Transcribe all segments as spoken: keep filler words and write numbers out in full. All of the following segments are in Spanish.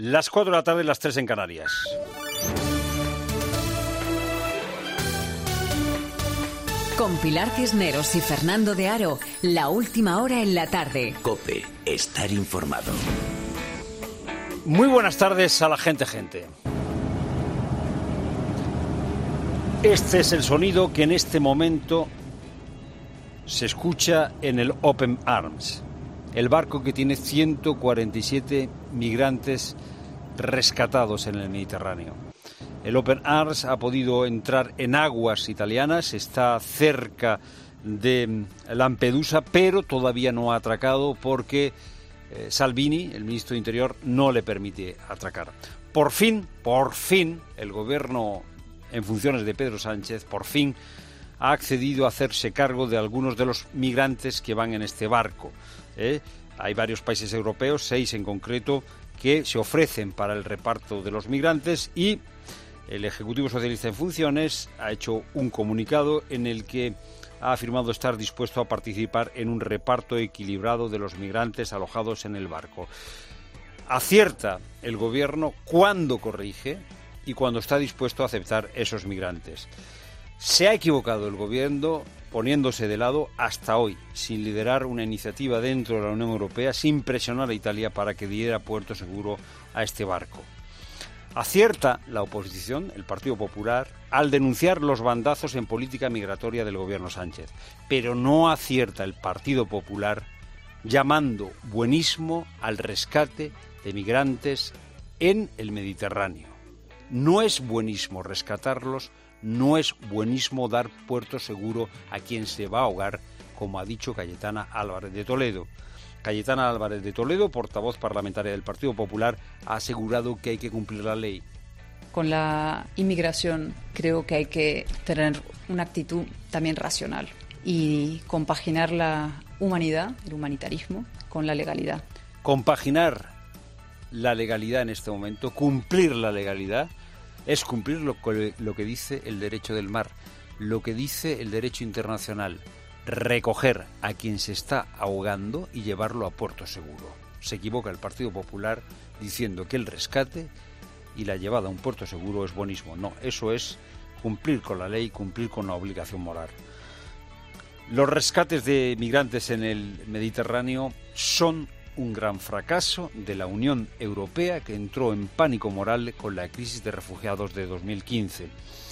Las cuatro de la tarde, las tres en Canarias. Con Pilar Cisneros y Fernando de Aro, la última hora en la tarde. COPE, estar informado. Muy buenas tardes a la gente, gente. Este es el sonido que en este momento se escucha en el Open Arms, el barco que tiene ciento cuarenta y siete migrantes rescatados en el Mediterráneo. El Open Arms ha podido entrar en aguas italianas, está cerca de Lampedusa, pero todavía no ha atracado porque eh, Salvini, el ministro de Interior, no le permite atracar. Por fin, por fin, el gobierno en funciones de Pedro Sánchez, por fin ha accedido a hacerse cargo de algunos de los migrantes que van en este barco. ¿eh? Hay varios países europeos, seis en concreto, que se ofrecen para el reparto de los migrantes y el Ejecutivo Socialista en funciones ha hecho un comunicado en el que ha afirmado estar dispuesto a participar en un reparto equilibrado de los migrantes alojados en el barco. Acierta el Gobierno cuando corrige y cuando está dispuesto a aceptar esos migrantes. Se ha equivocado el Gobierno poniéndose de lado hasta hoy, sin liderar una iniciativa dentro de la Unión Europea, sin presionar a Italia para que diera puerto seguro a este barco. Acierta la oposición, el Partido Popular, al denunciar los bandazos en política migratoria del Gobierno Sánchez, pero no acierta el Partido Popular llamando buenismo al rescate de migrantes en el Mediterráneo. No es buenismo rescatarlos, no es buenismo dar puerto seguro a quien se va a ahogar, como ha dicho Cayetana Álvarez de Toledo. Cayetana Álvarez de Toledo, portavoz parlamentaria del Partido Popular, ha asegurado que hay que cumplir la ley. Con la inmigración creo que hay que tener una actitud también racional y compaginar la humanidad, el humanitarismo, con la legalidad. Compaginar la legalidad en este momento, cumplir la legalidad, es cumplir lo que, lo que dice el derecho del mar, lo que dice el derecho internacional, recoger a quien se está ahogando y llevarlo a puerto seguro. Se equivoca el Partido Popular diciendo que el rescate y la llevada a un puerto seguro es buenismo. No, eso es cumplir con la ley, cumplir con la obligación moral. Los rescates de migrantes en el Mediterráneo son un gran fracaso de la Unión Europea, que entró en pánico moral con la crisis de refugiados de dos mil quince.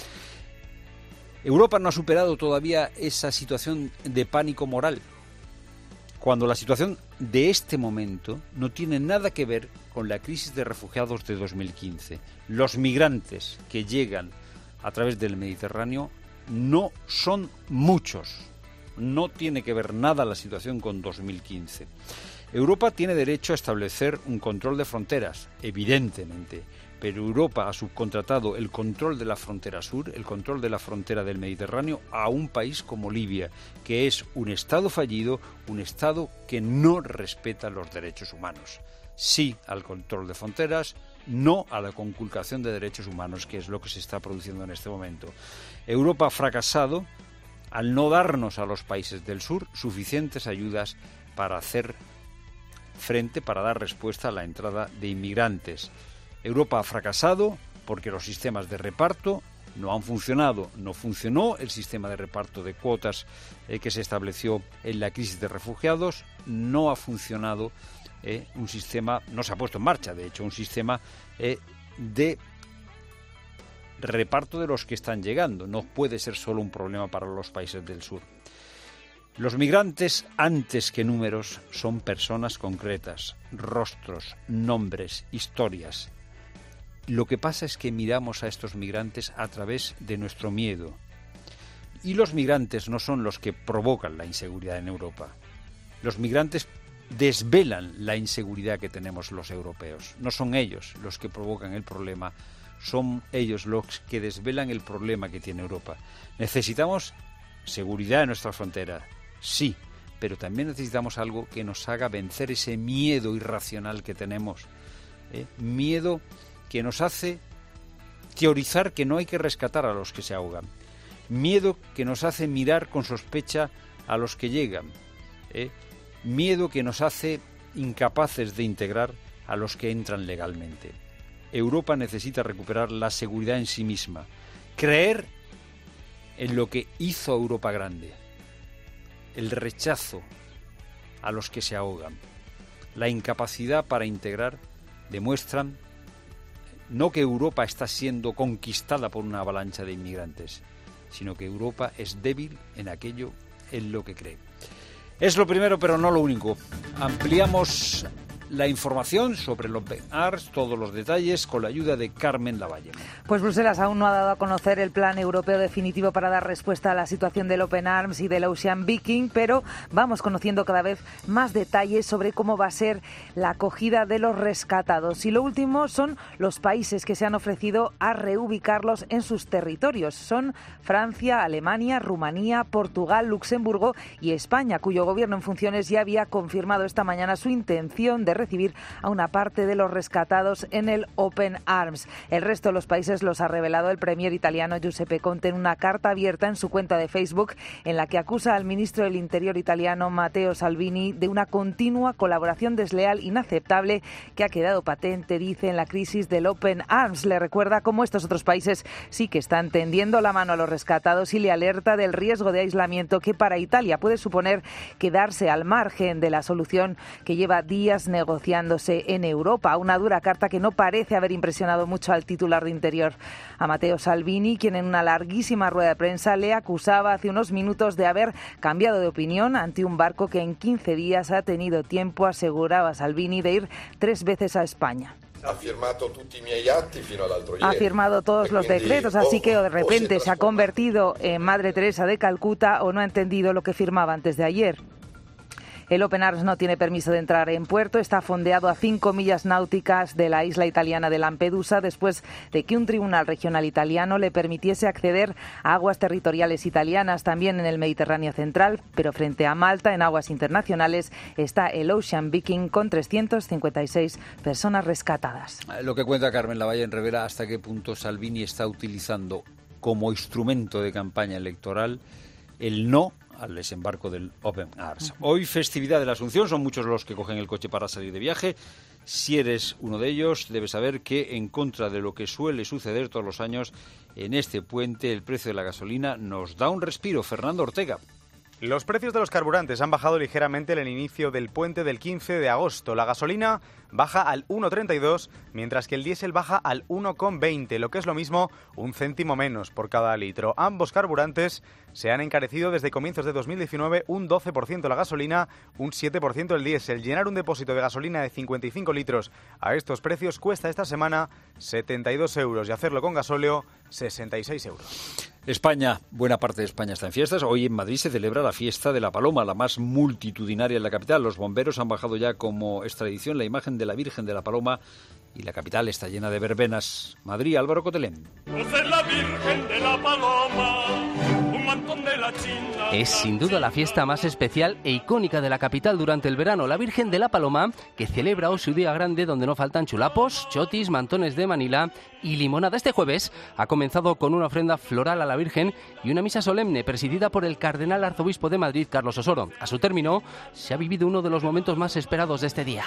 Europa no ha superado todavía esa situación de pánico moral, cuando la situación de este momento no tiene nada que ver con la crisis de refugiados de dos mil quince. Los migrantes que llegan a través del Mediterráneo no son muchos. No tiene que ver nada la situación con dos mil quince. Europa tiene derecho a establecer un control de fronteras, evidentemente, pero Europa ha subcontratado el control de la frontera sur, el control de la frontera del Mediterráneo, a un país como Libia, que es un Estado fallido, un Estado que no respeta los derechos humanos. Sí al control de fronteras, no a la conculcación de derechos humanos, que es lo que se está produciendo en este momento. Europa ha fracasado al no darnos a los países del sur suficientes ayudas para hacer frente, para dar respuesta a la entrada de inmigrantes. Europa ha fracasado porque los sistemas de reparto no han funcionado. No funcionó el sistema de reparto de cuotas eh, que se estableció en la crisis de refugiados. No ha funcionado eh, un sistema, no se ha puesto en marcha, de hecho, un sistema eh, de reparto de los que están llegando. No puede ser solo un problema para los países del sur. Los migrantes, antes que números, son personas concretas, rostros, nombres, historias. Lo que pasa es que miramos a estos migrantes a través de nuestro miedo. Y los migrantes no son los que provocan la inseguridad en Europa. Los migrantes desvelan la inseguridad que tenemos los europeos. No son ellos los que provocan el problema, son ellos los que desvelan el problema que tiene Europa. Necesitamos seguridad en nuestra frontera, sí, pero también necesitamos algo que nos haga vencer ese miedo irracional que tenemos. ¿eh? Miedo que nos hace teorizar que no hay que rescatar a los que se ahogan. Miedo que nos hace mirar con sospecha a los que llegan. ¿eh? Miedo que nos hace incapaces de integrar a los que entran legalmente. Europa necesita recuperar la seguridad en sí misma, creer en lo que hizo a Europa grande, el rechazo a los que se ahogan, la incapacidad para integrar, demuestran no que Europa está siendo conquistada por una avalancha de inmigrantes, sino que Europa es débil en aquello en lo que cree. Es lo primero, pero no lo único. Ampliamos la información sobre el Open Arms, todos los detalles, con la ayuda de Carmen Lavalle. Pues Bruselas aún no ha dado a conocer el plan europeo definitivo para dar respuesta a la situación del Open Arms y del Ocean Viking, pero vamos conociendo cada vez más detalles sobre cómo va a ser la acogida de los rescatados. Y lo último son los países que se han ofrecido a reubicarlos en sus territorios. Son Francia, Alemania, Rumanía, Portugal, Luxemburgo y España, cuyo gobierno en funciones ya había confirmado esta mañana su intención de recibir a una parte de los rescatados en el Open Arms. El resto de los países los ha revelado el premier italiano Giuseppe Conte en una carta abierta en su cuenta de Facebook, en la que acusa al ministro del Interior italiano Matteo Salvini de una continua colaboración desleal inaceptable que ha quedado patente, dice, en la crisis del Open Arms. Le recuerda cómo estos otros países sí que están tendiendo la mano a los rescatados y le alerta del riesgo de aislamiento que para Italia puede suponer quedarse al margen de la solución que lleva días negociando negociándose en Europa. Una dura carta que no parece haber impresionado mucho al titular de Interior, a Matteo Salvini, quien en una larguísima rueda de prensa le acusaba hace unos minutos de haber cambiado de opinión ante un barco que en quince días ha tenido tiempo, aseguraba Salvini, de ir tres veces a España. Ha firmado tutti i miei atti fino all'altro ieri. Ha firmado todos los decretos, así que o de repente se ha convertido en Madre Teresa de Calcuta o no ha entendido lo que firmaba antes de ayer. El Open Arms no tiene permiso de entrar en puerto, está fondeado a cinco millas náuticas de la isla italiana de Lampedusa después de que un tribunal regional italiano le permitiese acceder a aguas territoriales italianas, también en el Mediterráneo central, pero frente a Malta, en aguas internacionales, está el Ocean Viking con trescientas cincuenta y seis personas rescatadas. Lo que cuenta Carmen Lavalle revela hasta qué punto Salvini está utilizando como instrumento de campaña electoral el no al desembarco del Open Arms. Hoy, festividad de la Asunción, son muchos los que cogen el coche para salir de viaje. Si eres uno de ellos, debes saber que, en contra de lo que suele suceder todos los años, en este puente el precio de la gasolina nos da un respiro. Fernando Ortega. Los precios de los carburantes han bajado ligeramente en el inicio del puente del quince de agosto. La gasolina baja al uno coma treinta y dos, mientras que el diésel baja al uno coma veinte, lo que es lo mismo, un céntimo menos por cada litro. Ambos carburantes se han encarecido desde comienzos de dos mil diecinueve un doce por ciento la gasolina, un siete por ciento el diésel. Llenar un depósito de gasolina de cincuenta y cinco litros a estos precios cuesta esta semana setenta y dos euros y hacerlo con gasóleo sesenta y seis euros. España, buena parte de España está en fiestas. Hoy en Madrid se celebra la fiesta de la Paloma, la más multitudinaria en la capital. Los bomberos han bajado ya, como es tradición, la imagen de la Virgen de la Paloma y la capital está llena de verbenas. Madrid, Álvaro Cotelén. Es sin duda la fiesta más especial e icónica de la capital durante el verano, la Virgen de la Paloma, que celebra hoy su día grande, donde no faltan chulapos, chotis, mantones de Manila y limonada. Este jueves ha comenzado con una ofrenda floral a la Virgen y una misa solemne presidida por el cardenal arzobispo de Madrid, Carlos Osoro. A su término, se ha vivido uno de los momentos más esperados de este día.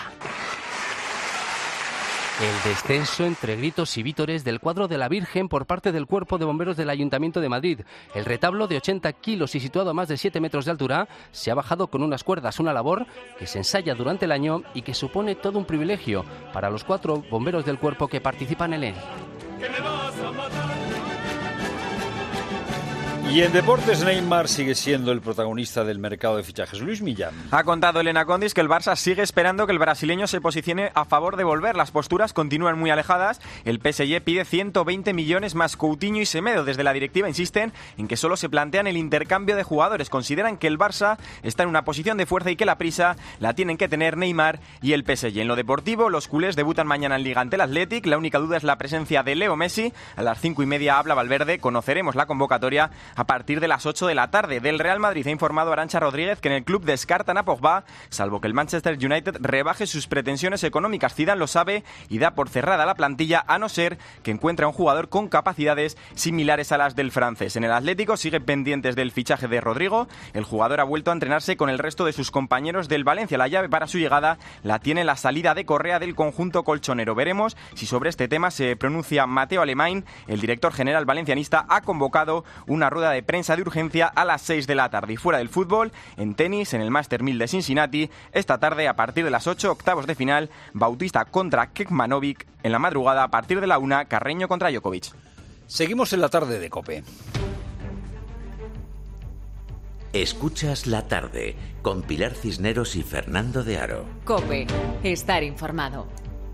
El descenso entre gritos y vítores del cuadro de la Virgen por parte del Cuerpo de Bomberos del Ayuntamiento de Madrid. El retablo, de ochenta kilos y situado a más de siete metros de altura, se ha bajado con unas cuerdas, una labor que se ensaya durante el año y que supone todo un privilegio para los cuatro bomberos del cuerpo que participan en él. Y en deportes, Neymar sigue siendo el protagonista del mercado de fichajes. Luis Millán. Ha contado Elena Condis que el Barça sigue esperando que el brasileño se posicione a favor de volver. Las posturas continúan muy alejadas. El P S G pide ciento veinte millones más Coutinho y Semedo. Desde la directiva insisten en que solo se plantean el intercambio de jugadores. Consideran que el Barça está en una posición de fuerza y que la prisa la tienen que tener Neymar y el P S G. En lo deportivo, los culés debutan mañana en Liga ante el Athletic. La única duda es la presencia de Leo Messi. A las cinco y media habla Valverde. Conoceremos la convocatoria a partir de las ocho de la tarde. Del Real Madrid ha informado Arantxa Rodríguez que en el club descartan a Pogba, salvo que el Manchester United rebaje sus pretensiones económicas. Zidane lo sabe y da por cerrada la plantilla, a no ser que encuentre a un jugador con capacidades similares a las del francés. En el Atlético sigue pendientes del fichaje de Rodrigo. El jugador ha vuelto a entrenarse con el resto de sus compañeros del Valencia. La llave para su llegada la tiene la salida de Correa del conjunto colchonero. Veremos si sobre este tema se pronuncia Mateo Alemany. El director general valencianista ha convocado una rueda de prensa de urgencia a las seis de la tarde. Y fuera del fútbol, en tenis, en el Master mil de Cincinnati, esta tarde a partir de las ocho, octavos de final, Bautista contra Kekmanovic. En la madrugada, a partir de la una, Carreño contra Djokovic. Seguimos en la tarde de COPE. Escuchas La Tarde con Pilar Cisneros y Fernando de Aro. COPE, estar informado.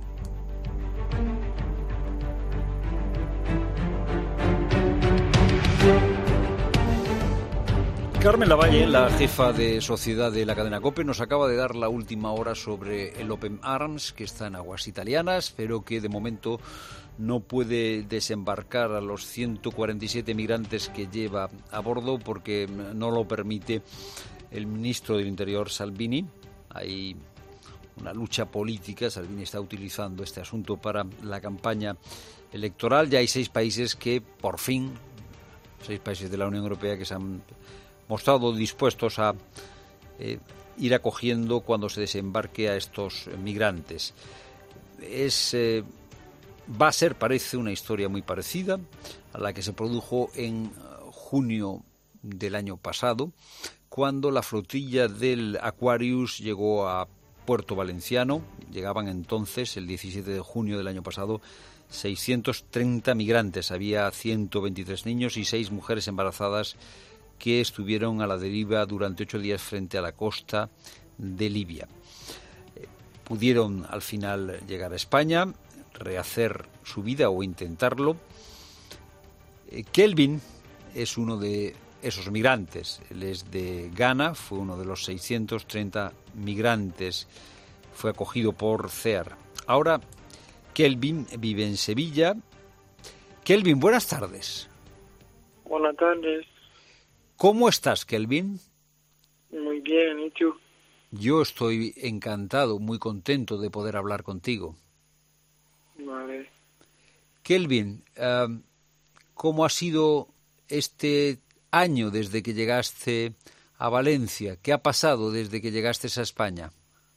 Carmen Lavalle, la jefa de sociedad de la cadena COPE, nos acaba de dar la última hora sobre el Open Arms, que está en aguas italianas, pero que de momento no puede desembarcar a los ciento cuarenta y siete migrantes que lleva a bordo porque no lo permite el ministro del Interior, Salvini. Hay una lucha política. Salvini está utilizando este asunto para la campaña electoral. Ya hay seis países que, por fin, seis países de la Unión Europea que se han mostrado dispuestos a eh, ir acogiendo cuando se desembarque a estos migrantes. Es... Eh, Va a ser, parece, una historia muy parecida a la que se produjo en junio del año pasado, cuando la flotilla del Aquarius llegó a Puerto Valenciano. Llegaban entonces, el diecisiete de junio del año pasado, seiscientos treinta migrantes. Había ciento veintitrés niños y seis mujeres embarazadas que estuvieron a la deriva durante ocho días frente a la costa de Libia. Pudieron al final llegar a España, rehacer su vida o intentarlo. Kelvin es uno de esos migrantes. Él es de Ghana, fue uno de los seiscientos treinta migrantes, fue acogido por C E A R. Ahora Kelvin vive en Sevilla. Kelvin, buenas tardes. Buenas tardes. ¿Cómo estás, Kelvin? Muy bien, ¿y tú? Yo estoy encantado, muy contento de poder hablar contigo. Vale. Kelvin, uh, ¿cómo ha sido este año desde que llegaste a Valencia? ¿Qué ha pasado desde que llegaste a España?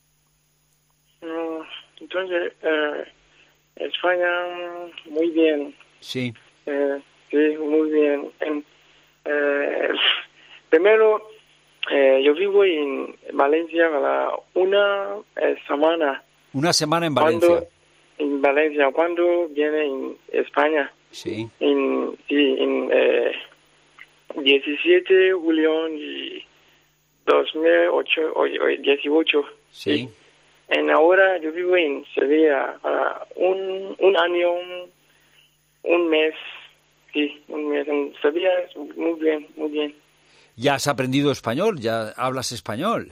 Uh, entonces, uh, España, muy bien. Sí. Uh, sí, muy bien. En, uh, primero, uh, yo vivo en Valencia para una uh, semana. Una semana en Valencia. Cuando, en Valencia, cuando viene en España. Sí. En, sí, en eh, diecisiete de julio de dos mil dieciocho. Sí. En ahora yo vivo en Sevilla para un, un año, un, un mes. Sí, un mes. En Sevilla es muy bien, muy bien. ¿Ya has aprendido español? ¿Ya hablas español?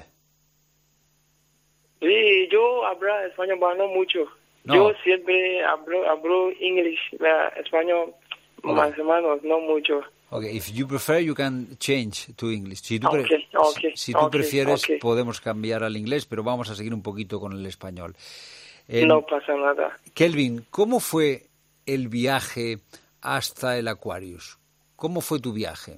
Sí, yo hablo español, pero no mucho. No. Yo siempre hablo, hablo inglés, español, okay. Más o menos, no mucho. Okay, if you prefer, you can change to English. Si tú, okay, pre- okay, si, si tú okay, prefieres, okay. podemos cambiar al inglés, pero vamos a seguir un poquito con el español. Eh, no pasa nada. Kelvin, ¿cómo fue el viaje hasta el Aquarius? ¿Cómo fue tu viaje?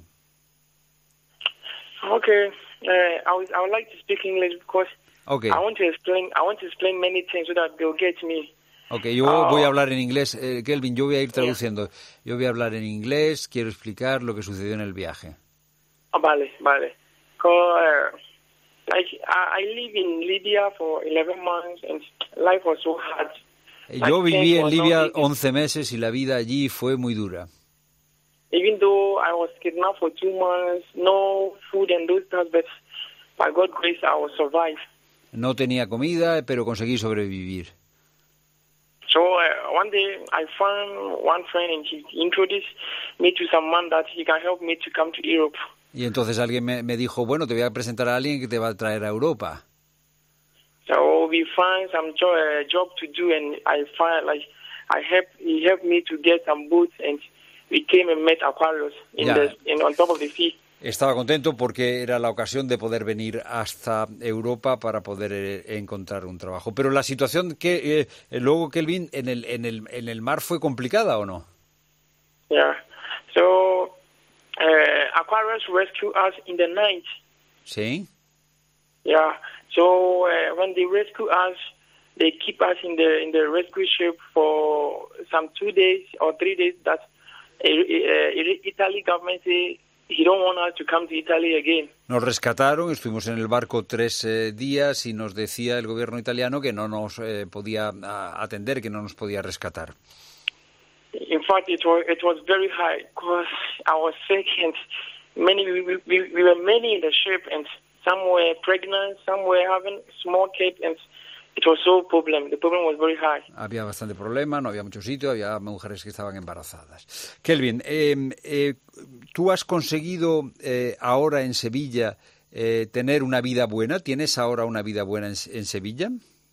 Okay, uh, I would, I would like to speak English because okay. I want to explain. I want to explain many things so that they'll get me. Okay, yo oh. voy a hablar en inglés. Eh, Kelvin, yo voy a ir traduciendo. Yo voy a hablar en inglés, quiero explicar lo que sucedió en el viaje. Oh, vale, vale. So, uh, like, I, I live in Libya for eleven months and life was so hard. Yo like, viví en Libia once meses y la vida allí fue muy dura. Even though I was kidnapped for two months, no food and those stuff, but by God's grace I will survive. No tenía comida, pero conseguí sobrevivir. So uh, one day I found one friend and he introduced me to some man that he can help me to come to Europe. Y entonces alguien me, me dijo, bueno, te voy a presentar a alguien que te va a traer a Europa. So we find some jo- uh, job to do and I find like I help he helped me to get some boots and we came and met Aquarius in Ya. the, in, on top of the sea. Estaba contento porque era la ocasión de poder venir hasta Europa para poder eh, encontrar un trabajo. Pero la situación que eh, luego, Kelvin, en el, en el en el mar fue complicada, ¿o no? Yeah. So uh, Aquarius rescued us in the night. Sí. Yeah. So uh, when they rescue us, they keep us in the in the rescue ship for some two days or three days. That uh, uh, Italy government say he don't want us to come to Italy again. Nos rescataron, estuvimos en el barco tres eh, días y nos decía el gobierno italiano que no nos eh, podía a, atender, que no nos podía rescatar. In fact, it was it was very high because I was sick and many we, we, we were many in the ship and some were pregnant, some were having small kids and it was so problem. The problem was very high. Había bastante problema, no había mucho sitio, había mujeres que estaban embarazadas. Kelvin, eh, eh, ¿tú has conseguido eh, ahora en Sevilla eh, tener una vida buena? ¿Tienes ahora una vida buena en, en Sevilla?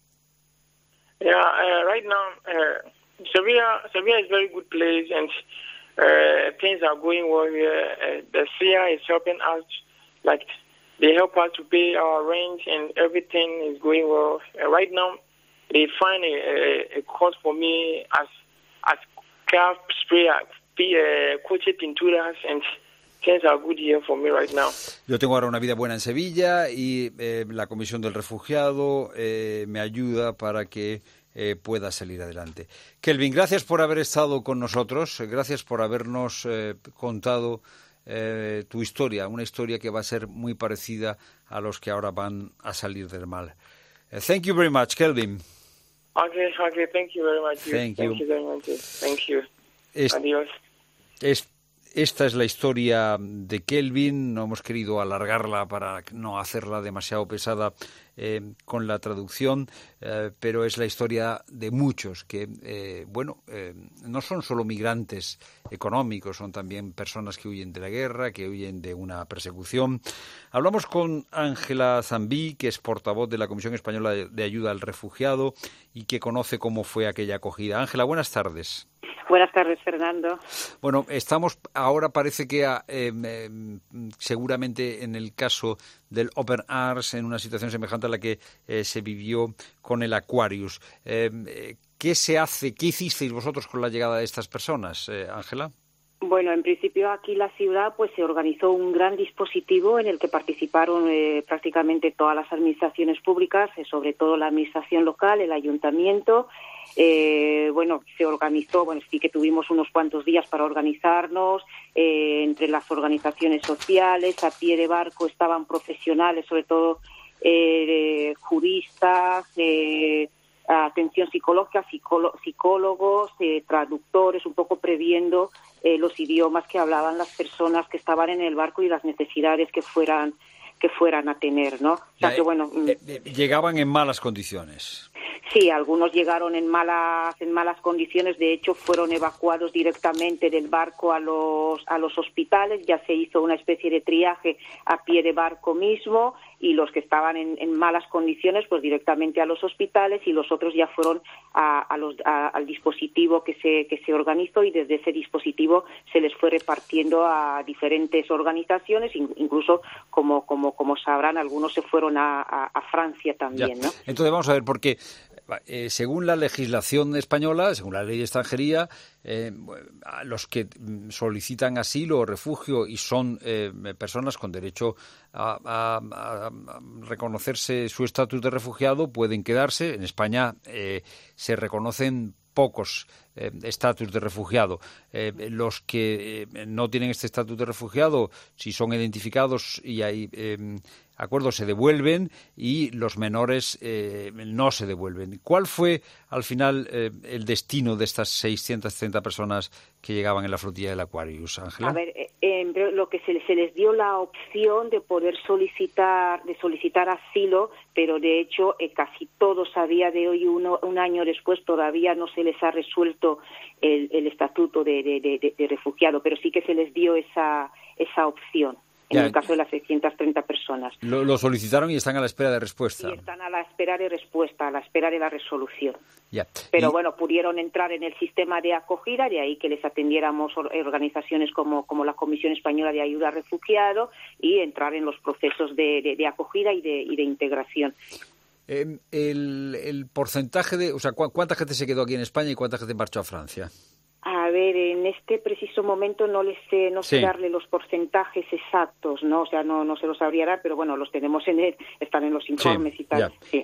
Yeah, uh, right now, uh, Sevilla, Sevilla is a very good place and uh, things are going well here. Uh, the C I A is helping us, like they help us to pay our rent and everything is going well. Uh, right now, they find a, a, a course for me as as craft sprayer, uh, coche pinturas, and things are good here for me right now. Yo tengo ahora una vida buena en Sevilla y eh, la Comisión del Refugiado eh, me ayuda para que eh, pueda salir adelante. Kelvin, gracias por haber estado con nosotros, gracias por habernos eh, contado Eh, tu historia, una historia que va a ser muy parecida a los que ahora van a salir del mal. Uh, thank you very much, Kelvin. Okay, okay, thank you very much. Thank you. Thank you very much. Thank you. Es, Adiós. Es, esta es la historia de Kelvin. No hemos querido alargarla para no hacerla demasiado pesada eh, con la traducción, eh, pero es la historia de muchos que, eh, bueno, eh, no son solo migrantes económicos, son también personas que huyen de la guerra, que huyen de una persecución. Hablamos con Ángela Zambí, que es portavoz de la Comisión Española de Ayuda al Refugiado y que conoce cómo fue aquella acogida. Ángela, buenas tardes. Buenas tardes, Fernando. Bueno, estamos ahora, parece que eh, eh, seguramente en el caso del Open Arms, en una situación semejante a la que eh, se vivió con el Aquarius. Eh, ¿Qué se hace? ¿Qué hicisteis vosotros con la llegada de estas personas, eh, Ángela? Bueno, en principio aquí la ciudad pues se organizó un gran dispositivo en el que participaron eh, prácticamente todas las administraciones públicas, eh, sobre todo la administración local, el ayuntamiento. Eh, bueno, se organizó, bueno, sí que tuvimos unos cuantos días para organizarnos, eh, entre las organizaciones sociales, a pie de barco estaban profesionales, sobre todo eh, juristas, eh, atención psicológica, psicolo- psicólogos, eh, traductores, un poco previendo eh, los idiomas que hablaban las personas que estaban en el barco y las necesidades que fueran que fueran a tener, ¿no? O sea, Ya, que bueno, eh, eh, llegaban en malas condiciones. sí, algunos llegaron en malas en malas condiciones, de hecho fueron evacuados directamente del barco a los a los hospitales, ya se hizo una especie de triaje a pie de barco mismo y los que estaban en, en malas condiciones pues directamente a los hospitales y los otros ya fueron a, a los, a, al dispositivo que se que se organizó y desde ese dispositivo se les fue repartiendo a diferentes organizaciones, incluso como como como sabrán algunos se fueron a, a, a Francia también, Ya. ¿no? Entonces vamos a ver, porque eh, según la legislación española, según la ley de extranjería, eh, a los que solicitan asilo o refugio y son eh, personas con derecho a, a, a reconocerse su estatus de refugiado pueden quedarse. En España eh, se reconocen pocos eh, estatus de refugiado. Eh, los que eh, no tienen este estatus de refugiado, si son identificados y hay eh, acuerdos, se devuelven y los menores eh, no se devuelven. ¿Cuál fue al final eh, el destino de estas seiscientas treinta personas que llegaban en la flotilla del Aquarius, Ángela? A ver, eh, eh, lo que se, se les dio la opción de poder solicitar de solicitar asilo, pero de hecho eh, casi todos a día de hoy, uno, un año después, todavía no se les ha resuelto el, el estatuto de, de, de, de refugiado, pero sí que se les dio esa esa opción. en ya, el caso de las seiscientas treinta personas. Lo, lo solicitaron y están a la espera de respuesta. Y están a la espera de respuesta, a la espera de la resolución. Ya. Pero y... bueno, pudieron entrar en el sistema de acogida, de ahí que les atendiéramos organizaciones como, como la Comisión Española de Ayuda a Refugiados y entrar en los procesos de, de, de acogida y de, y de integración. Eh, el, el porcentaje de, o sea, ¿cu ¿cuánta gente se quedó aquí en España y cuánta gente marchó a Francia? A ver, en este preciso momento no les sé, no sé sí. darle los porcentajes exactos, ¿no? O sea, no, no se los sabría dar, pero bueno, los tenemos en el, están en los informes sí, y tal. Sí.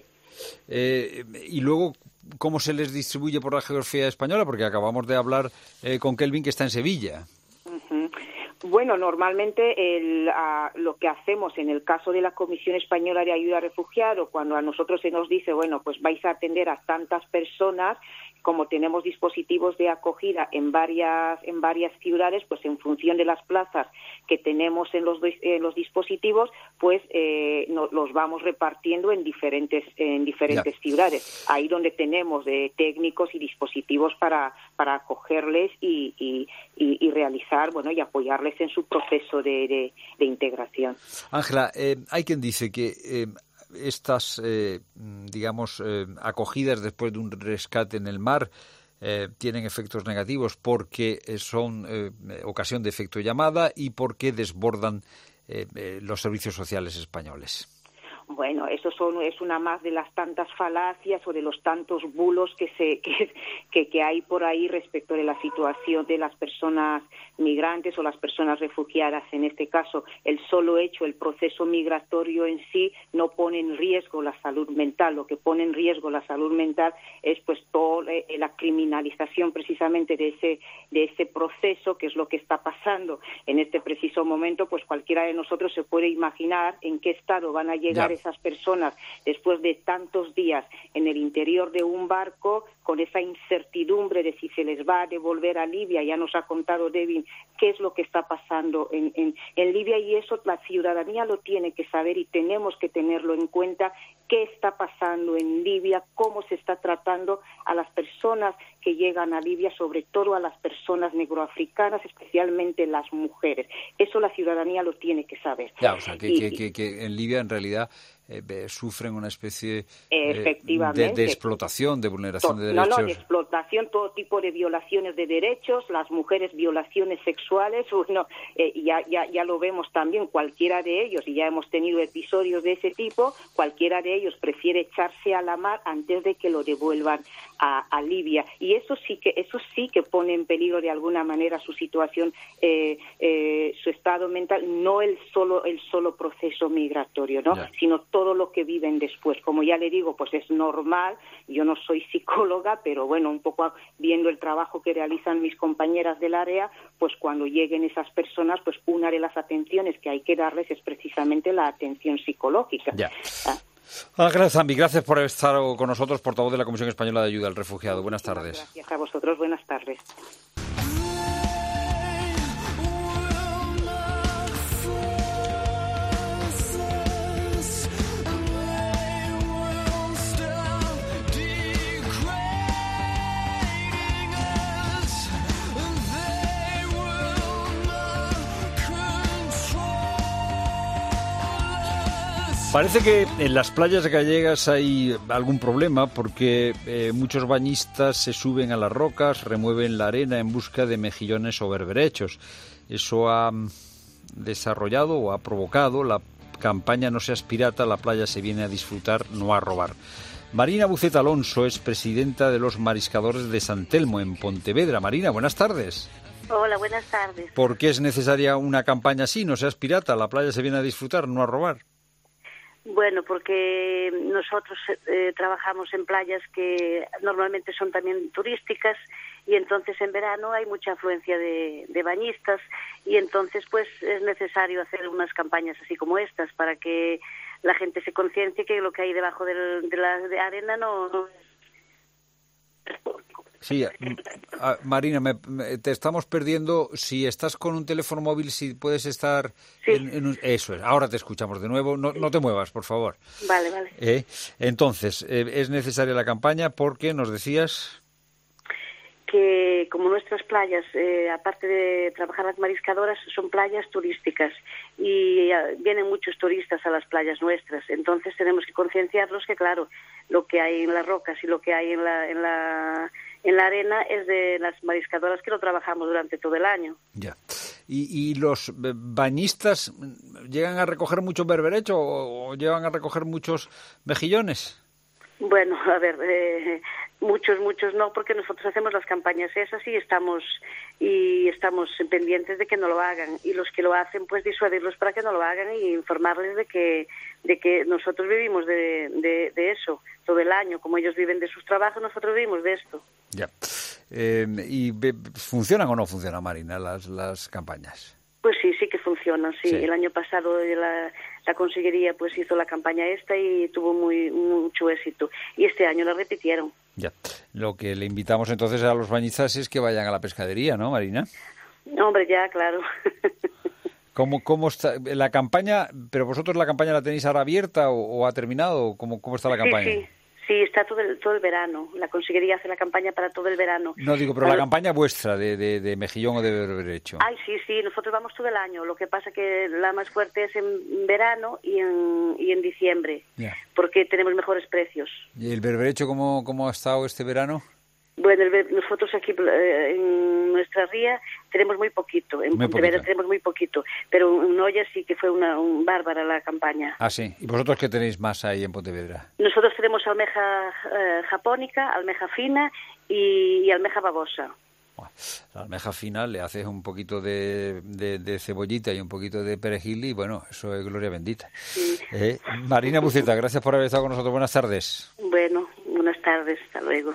Eh, y luego, ¿cómo se les distribuye por la geografía española? Porque acabamos de hablar eh, con Kelvin, que está en Sevilla. Uh-huh. Bueno, normalmente el, uh, lo que hacemos en el caso de la Comisión Española de Ayuda a Refugiados, cuando a nosotros se nos dice, bueno, pues vais a atender a tantas personas, como tenemos dispositivos de acogida en varias en varias ciudades, pues en función de las plazas que tenemos en los en los dispositivos, pues eh, nos los vamos repartiendo en diferentes en diferentes yeah. ciudades. Ahí donde tenemos de técnicos y dispositivos para para acogerles y, y, y, y realizar, bueno, y apoyarles en su proceso de, de, de integración. Ángela, eh, hay quien dice que eh, estas, eh, digamos, eh, acogidas después de un rescate en el mar eh, tienen efectos negativos porque son eh, ocasión de efecto llamada y porque desbordan eh, eh, los servicios sociales españoles. Bueno, eso son, es una más de las tantas falacias o de los tantos bulos que se que, que, que hay por ahí respecto de la situación de las personas migrantes o las personas refugiadas. En este caso, el solo hecho, el proceso migratorio en sí no pone en riesgo la salud mental. Lo que pone en riesgo la salud mental es pues toda eh, la criminalización precisamente de ese de ese proceso, que es lo que está pasando en este preciso momento. Pues cualquiera de nosotros se puede imaginar en qué estado van a llegar ya. esas personas después de tantos días en el interior de un barco, con esa incertidumbre de si se les va a devolver a Libia. Ya nos ha contado Devin qué es lo que está pasando en, en, en Libia, y eso la ciudadanía lo tiene que saber y tenemos que tenerlo en cuenta, qué está pasando en Libia, cómo se está tratando a las personas que llegan a Libia, sobre todo a las personas negroafricanas, especialmente las mujeres. Eso la ciudadanía lo tiene que saber. Ya, o sea, que, y, que, que, que en Libia en realidad eh, sufren una especie eh, de, de explotación, de vulneración de derechos. No, no, de explotación, todo tipo de violaciones de derechos, las mujeres violaciones sexuales, bueno, eh, ya, ya, ya lo vemos también, cualquiera de ellos, y ya hemos tenido episodios de ese tipo, cualquiera de ellos prefiere echarse a la mar antes de que lo devuelvan a, a Libia. Y eso sí que eso sí que pone en peligro de alguna manera su situación, eh, eh, su estado mental, no el solo el solo proceso migratorio, ¿no? Yeah. Sino todo lo que viven después. Como ya le digo, pues es normal. Yo no soy psicóloga, pero bueno, un poco viendo el trabajo que realizan mis compañeras del área, pues cuando lleguen esas personas, pues una de las atenciones que hay que darles es precisamente la atención psicológica. Yeah. ¿Ah? Ángela Zambi, gracias por estar con nosotros, portavoz de la Comisión Española de Ayuda al Refugiado. Buenas tardes. Gracias a vosotros, buenas tardes. Parece que en las playas gallegas hay algún problema porque eh, muchos bañistas se suben a las rocas, remueven la arena en busca de mejillones o berberechos. Eso ha desarrollado o ha provocado la campaña No seas pirata, la playa se viene a disfrutar, no a robar. Marina Buceta Alonso es presidenta de los Mariscadores de San Telmo en Pontevedra. Marina, buenas tardes. Hola, buenas tardes. ¿Por qué es necesaria una campaña así? No seas pirata, la playa se viene a disfrutar, no a robar. Bueno, porque nosotros eh, trabajamos en playas que normalmente son también turísticas y entonces en verano hay mucha afluencia de, de bañistas y entonces pues es necesario hacer unas campañas así como estas para que la gente se conciencie que lo que hay debajo de, de la de arena no, no es público. Sí, Marina, me, me, te estamos perdiendo. Si estás con un teléfono móvil, si puedes estar... Sí. En, en un, eso es, ahora te escuchamos de nuevo. No, no te muevas, por favor. Vale, vale. Eh, entonces, eh, es necesaria la campaña porque, nos decías... Que, que como nuestras playas, eh, aparte de trabajar las mariscadoras, son playas turísticas y eh, vienen muchos turistas a las playas nuestras. Entonces tenemos que concienciarlos que, claro, lo que hay en las rocas y lo que hay en la, en la, en la arena es de las mariscadoras que lo trabajamos durante todo el año. Ya. ¿Y, y los bañistas llegan a recoger mucho berberecho o, o llegan a recoger muchos mejillones? Bueno, a ver, eh, muchos, muchos no, porque nosotros hacemos las campañas esas y estamos y estamos pendientes de que no lo hagan, y los que lo hacen, pues disuadirlos para que no lo hagan y informarles de que de que nosotros vivimos de, de, de eso todo el año, como ellos viven de sus trabajos, nosotros vivimos de esto. Ya. Eh, ¿Y funcionan o no funcionan, Marina, las las campañas? Pues sí, sí que funcionan, sí. sí. El año pasado la, la Consellería pues hizo la campaña esta y tuvo muy mucho éxito. Y este año la repitieron. Ya. Lo que le invitamos entonces a los bañistas es que vayan a la pescadería, ¿no, Marina? Hombre, ya, claro. ¿Cómo, cómo está la campaña? ¿Pero vosotros la campaña la tenéis ahora abierta o, o ha terminado? ¿Cómo, cómo está la campaña? Sí, sí. Sí, está todo el, todo el verano. La Consellería hace la campaña para todo el verano. No digo, pero para la campaña vuestra de, de, de mejillón o de berberecho. Ay, sí, sí, nosotros vamos todo el año. Lo que pasa que la más fuerte es en verano y en, y en diciembre, yeah. porque tenemos mejores precios. ¿Y el berberecho cómo, cómo ha estado este verano? Bueno, el, nosotros aquí eh, en nuestra ría tenemos muy poquito, en Pontevedra tenemos muy poquito, pero en Noya sí que fue una un bárbara la campaña. Ah, sí. ¿Y vosotros qué tenéis más ahí en Pontevedra? Nosotros tenemos almeja eh, japónica, almeja fina y, y almeja babosa. La almeja fina le haces un poquito de, de, de cebollita y un poquito de perejil y bueno, eso es gloria bendita. Sí. Eh, Marina Buceta, gracias por haber estado con nosotros. Buenas tardes. Bueno, buenas tardes. Hasta luego.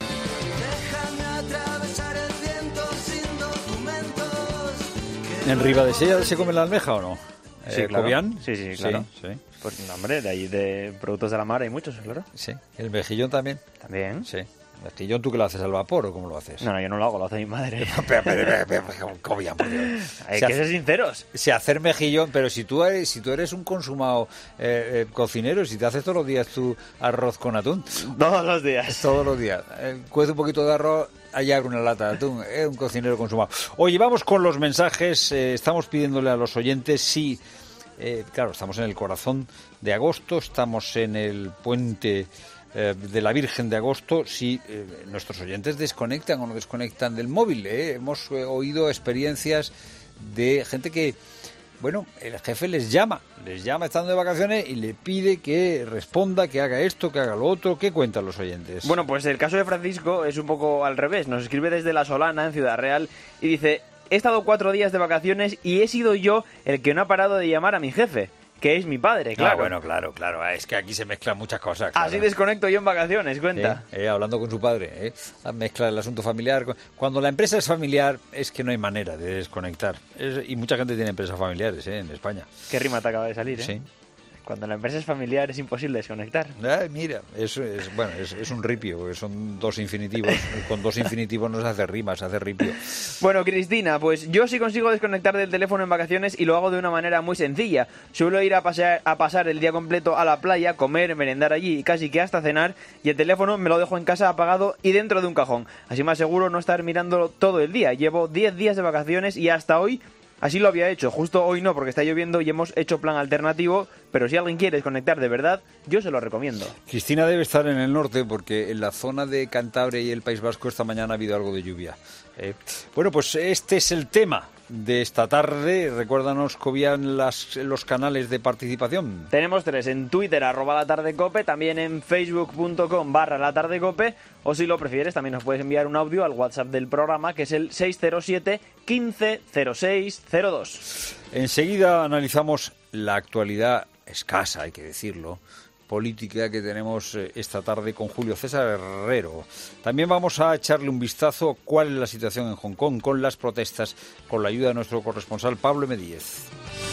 ¿En Ribadesella se come la almeja o no? Sí, eh, claro. ¿Cobian? Sí, sí, claro. Sí, sí. Pues, hombre, de ahí de productos de la mar hay muchos, claro. Sí. ¿El mejillón también? También. Sí. ¿El mejillón tú que lo haces al vapor o cómo lo haces? No, no, yo no lo hago, lo hace mi madre. pero, pero, pero, pero, Cobian, por Dios. Hay que ser sinceros. Si hacer mejillón, pero si tú eres, si tú eres un consumado eh, eh, cocinero, si te haces todos los días tu arroz con atún. Todos los días. Todos los días. Eh, cuece un poquito de arroz, allá abre una lata de atún. Es un cocinero consumado. Oye, vamos con los mensajes. Eh, estamos pidiéndole a los oyentes si... Eh, claro, estamos en el corazón de agosto, estamos en el puente eh, de la Virgen de agosto, si eh, nuestros oyentes desconectan o no desconectan del móvil. Eh. Hemos eh, oído experiencias de gente que, bueno, el jefe les llama, les llama estando de vacaciones y le pide que responda, que haga esto, que haga lo otro. ¿Qué cuentan los oyentes? Bueno, pues el caso de Francisco es un poco al revés. Nos escribe desde La Solana, en Ciudad Real, y dice... He estado cuatro días de vacaciones y he sido yo el que no ha parado de llamar a mi jefe, que es mi padre, claro. Ah, bueno, claro, claro. Es que aquí se mezclan muchas cosas. Claro. Así desconecto yo en vacaciones, cuenta. Sí, eh, hablando con su padre, eh, mezcla el asunto familiar. Cuando la empresa es familiar es que no hay manera de desconectar. Es, y mucha gente tiene empresas familiares eh, en España. Qué rima te acaba de salir, ¿eh? Sí. Cuando la empresa es familiar es imposible desconectar. Ay, mira, eso es, bueno, es, es un ripio, porque son dos infinitivos. Con dos infinitivos no se hace rima, se hace ripio. Bueno, Cristina, pues yo sí consigo desconectar del teléfono en vacaciones y lo hago de una manera muy sencilla. Suelo ir a pasar, a pasar el día completo a la playa, comer, merendar allí y casi que hasta cenar, y el teléfono me lo dejo en casa apagado y dentro de un cajón. Así me aseguro no estar mirándolo todo el día. Llevo diez días de vacaciones y hasta hoy... Así lo había hecho, justo hoy no porque está lloviendo y hemos hecho plan alternativo, pero si alguien quiere desconectar de verdad, yo se lo recomiendo. Cristina debe estar en el norte porque en la zona de Cantabria y el País Vasco esta mañana ha habido algo de lluvia. Eh, bueno, pues este es el tema de esta tarde. Recuérdanos, Cobian, las, los canales de participación. Tenemos tres, en Twitter, arroba la tarde cope, también en facebook.com barra la tarde cope, o si lo prefieres también nos puedes enviar un audio al WhatsApp del programa, que es el seis cero siete, quince, cero seis, cero dos. Enseguida analizamos la actualidad escasa, hay que decirlo, política que tenemos esta tarde con Julio César Herrero. También vamos a echarle un vistazo a cuál es la situación en Hong Kong con las protestas, con la ayuda de nuestro corresponsal Pablo M. Díez.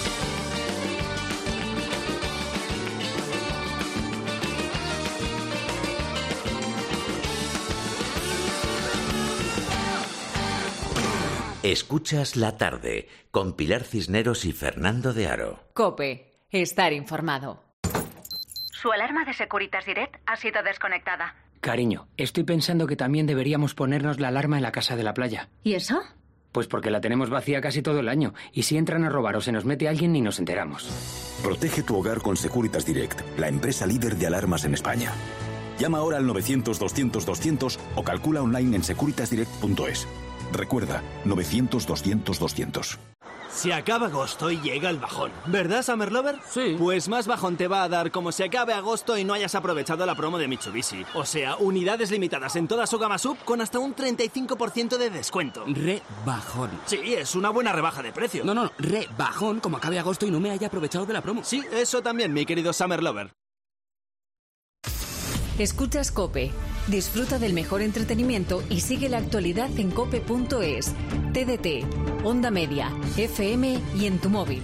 Escuchas La Tarde con Pilar Cisneros y Fernando de Aro. COPE. Estar informado. Su alarma de Securitas Direct ha sido desconectada. Cariño, estoy pensando que también deberíamos ponernos la alarma en la casa de la playa. ¿Y eso? Pues porque la tenemos vacía casi todo el año. Y si entran a robar o se nos mete alguien, ni nos enteramos. Protege tu hogar con Securitas Direct, la empresa líder de alarmas en España. Llama ahora al novecientos doscientos doscientos o calcula online en securitas direct punto es. Recuerda, novecientos doscientos doscientos. Se acaba agosto y llega el bajón, ¿verdad, Summer Lover? Sí. Pues más bajón te va a dar como se acabe agosto y no hayas aprovechado la promo de Mitsubishi. O sea, unidades limitadas en toda su gama sub con hasta un treinta y cinco por ciento de descuento. Rebajón. Sí, es una buena rebaja de precio. No, no, no, rebajón como acabe agosto y no me haya aprovechado de la promo. Sí, eso también, mi querido Summer Lover. Escuchas COPE. Disfruta del mejor entretenimiento y sigue la actualidad en cope punto es, T D T, Onda Media, F M y en tu móvil.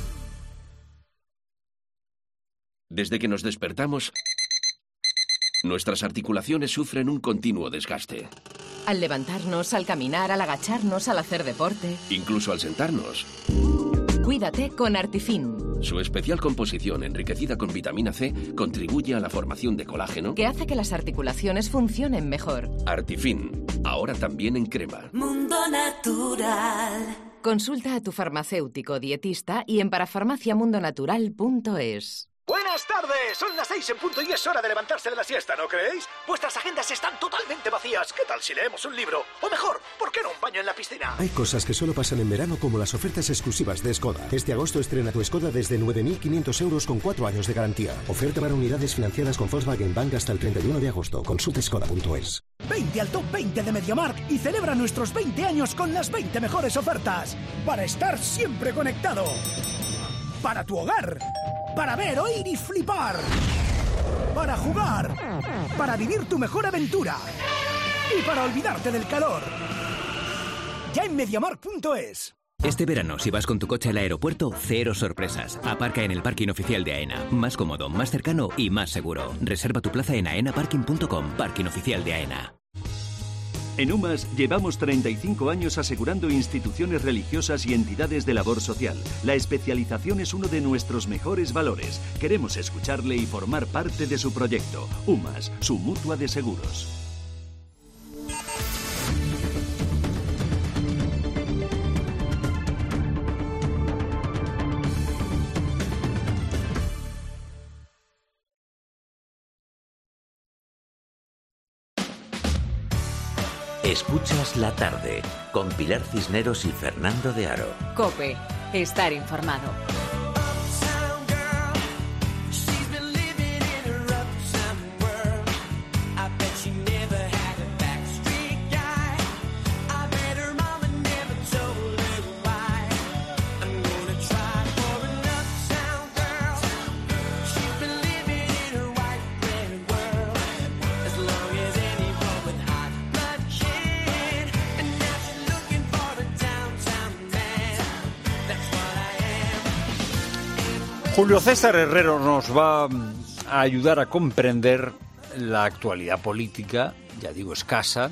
Desde que nos despertamos, nuestras articulaciones sufren un continuo desgaste. Al levantarnos, al caminar, al agacharnos, al hacer deporte. Incluso al sentarnos. Cuídate con Artifin. Su especial composición enriquecida con vitamina C contribuye a la formación de colágeno que hace que las articulaciones funcionen mejor. Artifin, ahora también en crema. Mundo Natural. Consulta a tu farmacéutico dietista y en parafarmacia mundo natural punto es. Buenas tardes, son las seis en punto y es hora de levantarse de la siesta, ¿no creéis? Vuestras agendas están totalmente vacías. ¿Qué tal si leemos un libro? O mejor, ¿por qué no un baño en la piscina? Hay cosas que solo pasan en verano, como las ofertas exclusivas de Skoda. Este agosto estrena tu Skoda desde nueve mil quinientos euros con cuatro años de garantía. Oferta para unidades financiadas con Volkswagen Bank hasta el treinta y uno de agosto. Consulta skoda punto es. Vente al top veinte de MediaMarkt y celebra nuestros veinte años con las veinte mejores ofertas. Para estar siempre conectado. Para tu hogar. Para ver, oír y flipar. Para jugar. Para vivir tu mejor aventura. Y para olvidarte del calor. Ya en mediamarkt punto es. Este verano, si vas con tu coche al aeropuerto, cero sorpresas. Aparca en el parking oficial de AENA. Más cómodo, más cercano y más seguro. Reserva tu plaza en aena parking punto com. Parking oficial de AENA. En UMAS llevamos treinta y cinco años asegurando instituciones religiosas y entidades de labor social. La especialización es uno de nuestros mejores valores. Queremos escucharle y formar parte de su proyecto. UMAS, su mutua de seguros. Escuchas la tarde con Pilar Cisneros y Fernando de Aro. COPE. Estar informado. Julio César Herrero nos va a ayudar a comprender la actualidad política, ya digo escasa.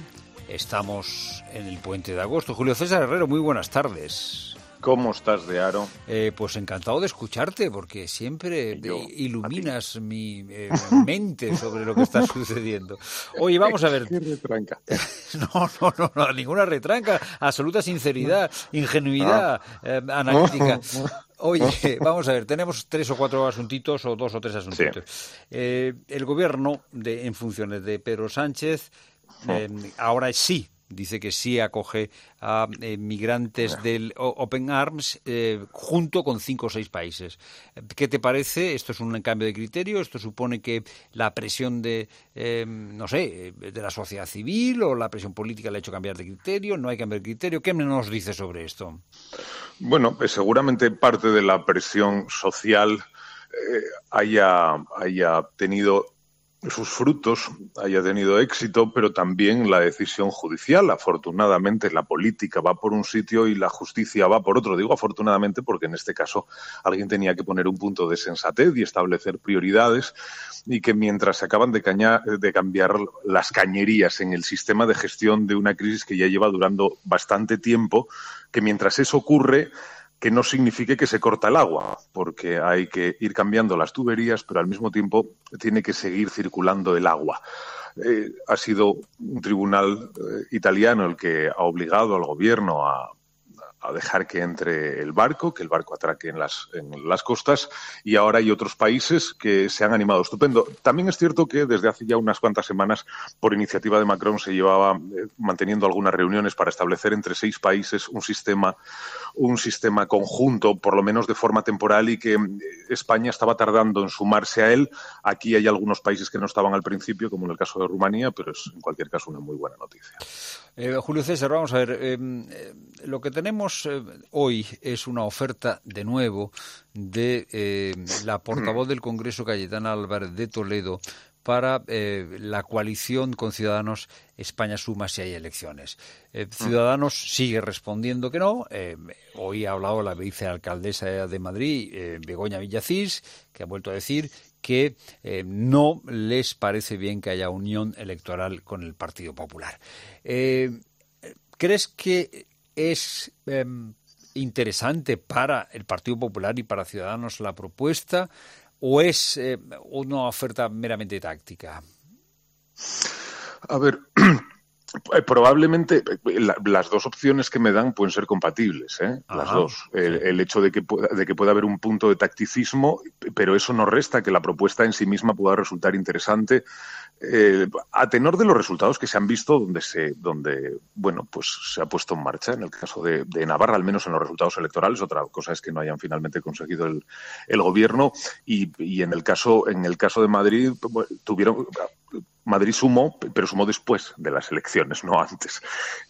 Estamos en el puente de agosto. Julio César Herrero, muy buenas tardes. ¿Cómo estás, de Aro? Eh, pues encantado de escucharte, porque siempre Yo, iluminas mi eh, mente sobre lo que está sucediendo. Oye, vamos a ver. ¿Qué retranca? No, no, no, no, ninguna retranca. Absoluta sinceridad, ingenuidad eh, analítica. Oye, vamos a ver, tenemos tres o cuatro asuntitos, o dos o tres asuntitos. Sí. Eh, el gobierno, de, en funciones de Pedro Sánchez, eh, ahora sí, dice que sí acoge a eh, migrantes del Open Arms eh, junto con cinco o seis países. ¿Qué te parece? ¿Esto es un cambio de criterio? ¿Esto supone que la presión de, eh, no sé, de la sociedad civil o la presión política le ha hecho cambiar de criterio? ¿No hay cambio de criterio? ¿Qué nos dice sobre esto? Bueno, pues seguramente parte de la presión social eh, haya, haya tenido sus frutos, haya tenido éxito, pero también la decisión judicial. Afortunadamente la política va por un sitio y la justicia va por otro. Digo afortunadamente porque en este caso alguien tenía que poner un punto de sensatez y establecer prioridades, y que mientras se acaban de, cañar, de cambiar las cañerías en el sistema de gestión de una crisis que ya lleva durando bastante tiempo, que mientras eso ocurre, que no signifique que se corta el agua, porque hay que ir cambiando las tuberías, pero al mismo tiempo tiene que seguir circulando el agua. eh, ha sido un tribunal eh, italiano el que ha obligado al gobierno a a dejar que entre el barco, que el barco atraque en las, en las costas, y ahora hay otros países que se han animado. Estupendo. También es cierto que desde hace ya unas cuantas semanas, por iniciativa de Macron, se llevaba eh, manteniendo algunas reuniones para establecer entre seis países un sistema, un sistema conjunto, por lo menos de forma temporal, y que España estaba tardando en sumarse a él. Aquí hay algunos países que no estaban al principio, como en el caso de Rumanía, pero es en cualquier caso una muy buena noticia. Eh, Julio César, vamos a ver, eh, eh, lo que tenemos eh, hoy es una oferta de nuevo de eh, la portavoz del Congreso, Cayetana Álvarez de Toledo, para eh, la coalición con Ciudadanos España Suma si hay elecciones. Eh, Ciudadanos sigue respondiendo que no. Eh, hoy ha hablado la vicealcaldesa de Madrid, eh, Begoña Villacís, que ha vuelto a decir que eh, no les parece bien que haya unión electoral con el Partido Popular. Eh, ¿Crees que es eh, interesante para el Partido Popular y para Ciudadanos la propuesta, o es eh, una oferta meramente táctica? A ver, probablemente la, las dos opciones que me dan pueden ser compatibles, ¿eh? Las Ajá, dos. El, el hecho de que, pueda, de que pueda haber un punto de tacticismo, pero eso no resta que la propuesta en sí misma pueda resultar interesante, eh, a tenor de los resultados que se han visto donde se, donde, bueno, pues se ha puesto en marcha. En el caso de, de Navarra, al menos en los resultados electorales. Otra cosa es que no hayan finalmente conseguido el, el gobierno, y, y en el caso, en el caso de Madrid, tuvieron. Madrid sumó, pero sumó después de las elecciones, no antes.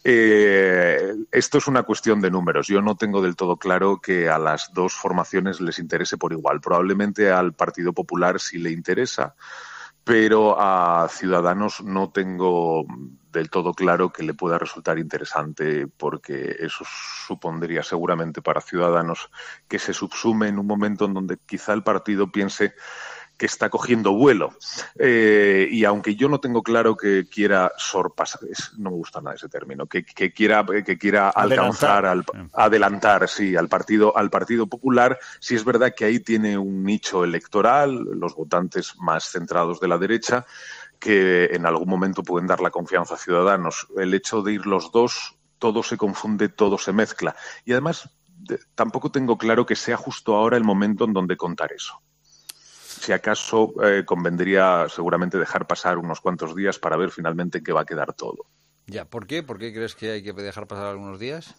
Eh, esto es una cuestión de números. Yo no tengo del todo claro que a las dos formaciones les interese por igual. Probablemente al Partido Popular sí le interesa, pero a Ciudadanos no tengo del todo claro que le pueda resultar interesante, porque eso supondría seguramente para Ciudadanos que se subsume en un momento en donde quizá el partido piense que está cogiendo vuelo. Eh, y aunque yo no tengo claro que quiera sorpasar, no me gusta nada ese término, que, que quiera, que quiera alcanzar, al, adelantar, sí, al partido, al Partido Popular, sí es verdad que ahí tiene un nicho electoral, los votantes más centrados de la derecha, que en algún momento pueden dar la confianza a Ciudadanos. El hecho de ir los dos, todo se confunde, todo se mezcla. Y además, de, tampoco tengo claro que sea justo ahora el momento en donde contar eso. Si acaso eh, convendría seguramente dejar pasar unos cuantos días para ver finalmente qué va a quedar todo. Ya, ¿por qué? ¿Por qué crees que hay que dejar pasar algunos días?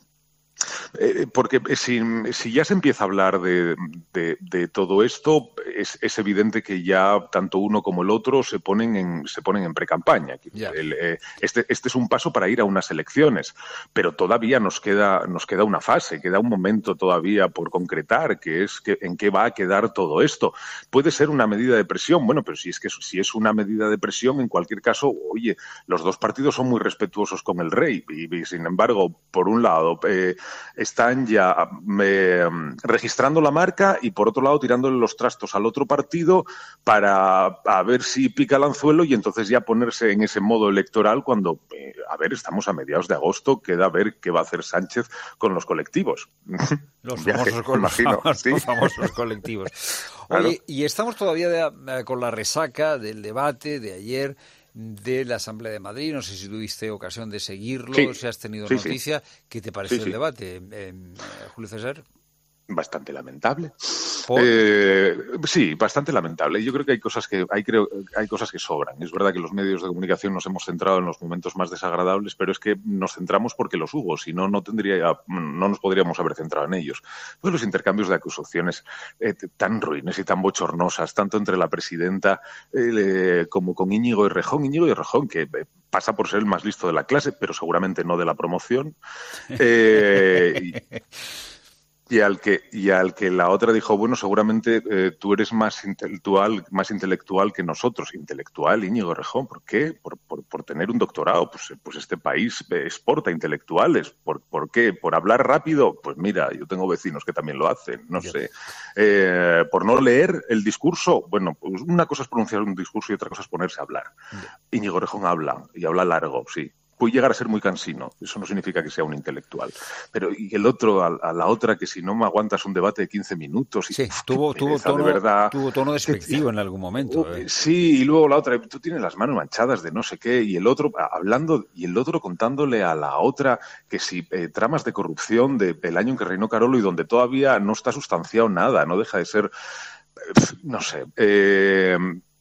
Eh, porque si, si ya se empieza a hablar de, de, de todo esto, es, es evidente que ya tanto uno como el otro se ponen en, se ponen en precampaña. El, eh, este, este es un paso para ir a unas elecciones, pero todavía nos queda, nos queda una fase, queda un momento todavía por concretar, que es que, en qué va a quedar todo esto. Puede ser una medida de presión, bueno, pero si es que si es una medida de presión, en cualquier caso, oye, los dos partidos son muy respetuosos con el rey, y, y sin embargo, por un lado, eh, están ya eh, registrando la marca y, por otro lado, tirándole los trastos al otro partido para a ver si pica el anzuelo y entonces ya ponerse en ese modo electoral cuando, eh, a ver, estamos a mediados de agosto, queda a ver qué va a hacer Sánchez con los colectivos. Los Viaje, famosos, imagino, los ¿sí? famosos colectivos. Claro. Oye, y estamos todavía de, con la resaca del debate de ayer de la Asamblea de Madrid. No sé si tuviste ocasión de seguirlo, Sí, si has tenido sí, noticia. sí. ¿Qué te pareció Sí, el sí. debate, eh, Julio César? Bastante lamentable. ¿Por? Eh, sí, bastante lamentable. Yo creo que hay cosas que hay, creo, hay cosas que sobran. Es verdad que los medios de comunicación nos hemos centrado en los momentos más desagradables, pero es que nos centramos porque los hubo. Si no, no tendría, no nos podríamos haber centrado en ellos. Pues los intercambios de acusaciones eh, tan ruines y tan bochornosas, tanto entre la presidenta eh, como con Íñigo Errejón. Íñigo Errejón, que eh, pasa por ser el más listo de la clase, pero seguramente no de la promoción. Eh, y, Y al que y al que la otra dijo, bueno, seguramente eh, tú eres más intelectual, más intelectual que nosotros. Intelectual, Íñigo Errejón, ¿por qué? Por, por, por tener un doctorado. Pues, pues este país exporta intelectuales. ¿Por, ¿Por qué? ¿Por hablar rápido? Pues mira, yo tengo vecinos que también lo hacen, no yeah. sé. Eh, ¿Por no leer el discurso? Bueno, pues una cosa es pronunciar un discurso y otra cosa es ponerse a hablar. Yeah. Íñigo Errejón habla, y habla largo, sí. puede llegar a ser muy cansino. Eso no significa que sea un intelectual. Pero y el otro, a, a la otra, que si no me aguantas un debate de quince minutos... Y, sí, tuvo, tuvo, pereza, tono, de verdad. tuvo tono despectivo en algún momento. Eh. Sí, y luego la otra, tú tienes las manos manchadas de no sé qué, y el otro hablando, y el otro contándole a la otra que si eh, tramas de corrupción del de, año en que reinó Carolo y donde todavía no está sustanciado nada, no deja de ser, no sé... Eh,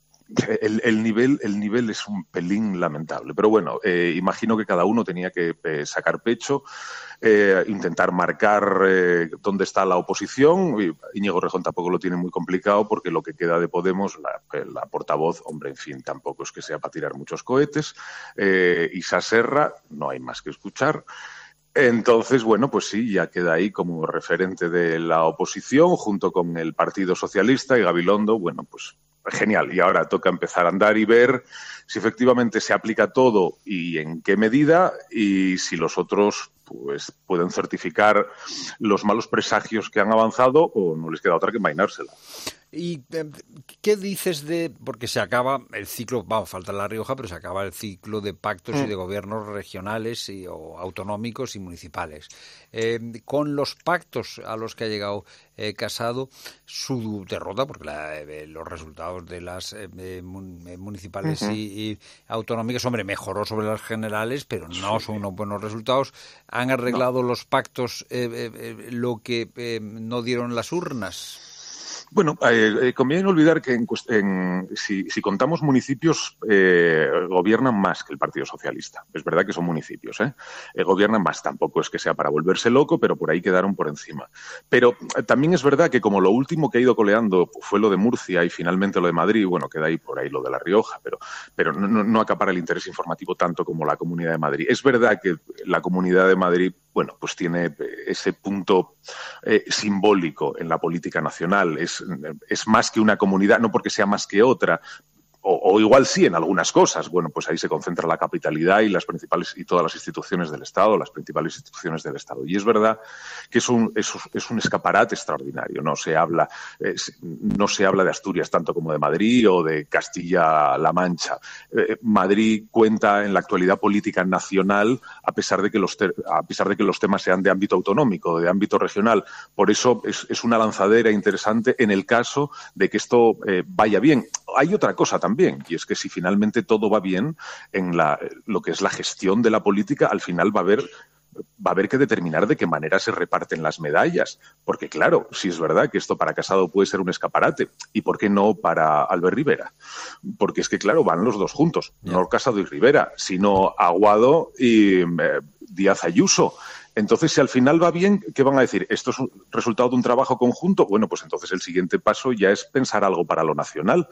El, el, nivel, el nivel es un pelín lamentable. Pero bueno, eh, imagino que cada uno tenía que eh, sacar pecho, eh, intentar marcar eh, dónde está la oposición. Íñigo Rejón tampoco lo tiene muy complicado porque lo que queda de Podemos, la, la portavoz, hombre, en fin, tampoco es que sea para tirar muchos cohetes. Eh, Isa Serra, no hay más que escuchar. Entonces, bueno, pues sí, ya queda ahí como referente de la oposición junto con el Partido Socialista y Gabilondo, bueno, pues genial. Y ahora toca empezar a andar y ver si efectivamente se aplica todo y en qué medida y si los otros pues pueden certificar los malos presagios que han avanzado o no les queda otra que envainársela. ¿Y eh, qué dices de...? Porque se acaba el ciclo, vamos, falta La Rioja, pero se acaba el ciclo de pactos mm. y de gobiernos regionales y, o autonómicos y municipales. Eh, con los pactos a los que ha llegado eh, Casado, su derrota, porque la, eh, los resultados de las eh, municipales uh-huh. y, y autonómicas, hombre, mejoró sobre las generales, pero no sí. son unos buenos resultados. ¿Han arreglado no. los pactos eh, eh, lo que eh, no dieron las urnas? Bueno, eh, eh, conviene no olvidar que en, en, si, si contamos municipios, eh, gobiernan más que el Partido Socialista. Es verdad que son municipios, ¿eh? eh gobiernan más, tampoco es que sea para volverse loco, pero por ahí quedaron por encima. Pero eh, también es verdad que como lo último que ha ido coleando fue lo de Murcia y finalmente lo de Madrid, bueno, queda ahí por ahí lo de La Rioja, pero, pero no, no, no acapara el interés informativo tanto como la Comunidad de Madrid. Es verdad que la Comunidad de Madrid, bueno, pues tiene ese punto eh, simbólico en la política nacional. Es, es más que una comunidad, no porque sea más que otra, o, o igual sí en algunas cosas. Bueno, pues ahí se concentra la capitalidad y las principales y todas las instituciones del Estado, las principales instituciones del Estado. Y es verdad que es un, es, es un escaparate extraordinario. No se habla, es, no se habla de Asturias tanto como de Madrid o de Castilla-La Mancha. Eh, Madrid cuenta en la actualidad política nacional a pesar de que los te, a pesar de que los temas sean de ámbito autonómico, de ámbito regional. Por eso es, es una lanzadera interesante en el caso de que esto eh, vaya bien. Hay otra cosa también, y es que si finalmente todo va bien en la, lo que es la gestión de la política, al final va a haber va a haber que determinar de qué manera se reparten las medallas. Porque, claro, sí es verdad que esto para Casado puede ser un escaparate. ¿Y por qué no para Albert Rivera? Porque es que, claro, van los dos juntos. Yeah. No Casado y Rivera, sino Aguado y eh, Díaz Ayuso. Entonces, si al final va bien, ¿qué van a decir? ¿Esto es un resultado de un trabajo conjunto? Bueno, pues entonces el siguiente paso ya es pensar algo para lo nacional.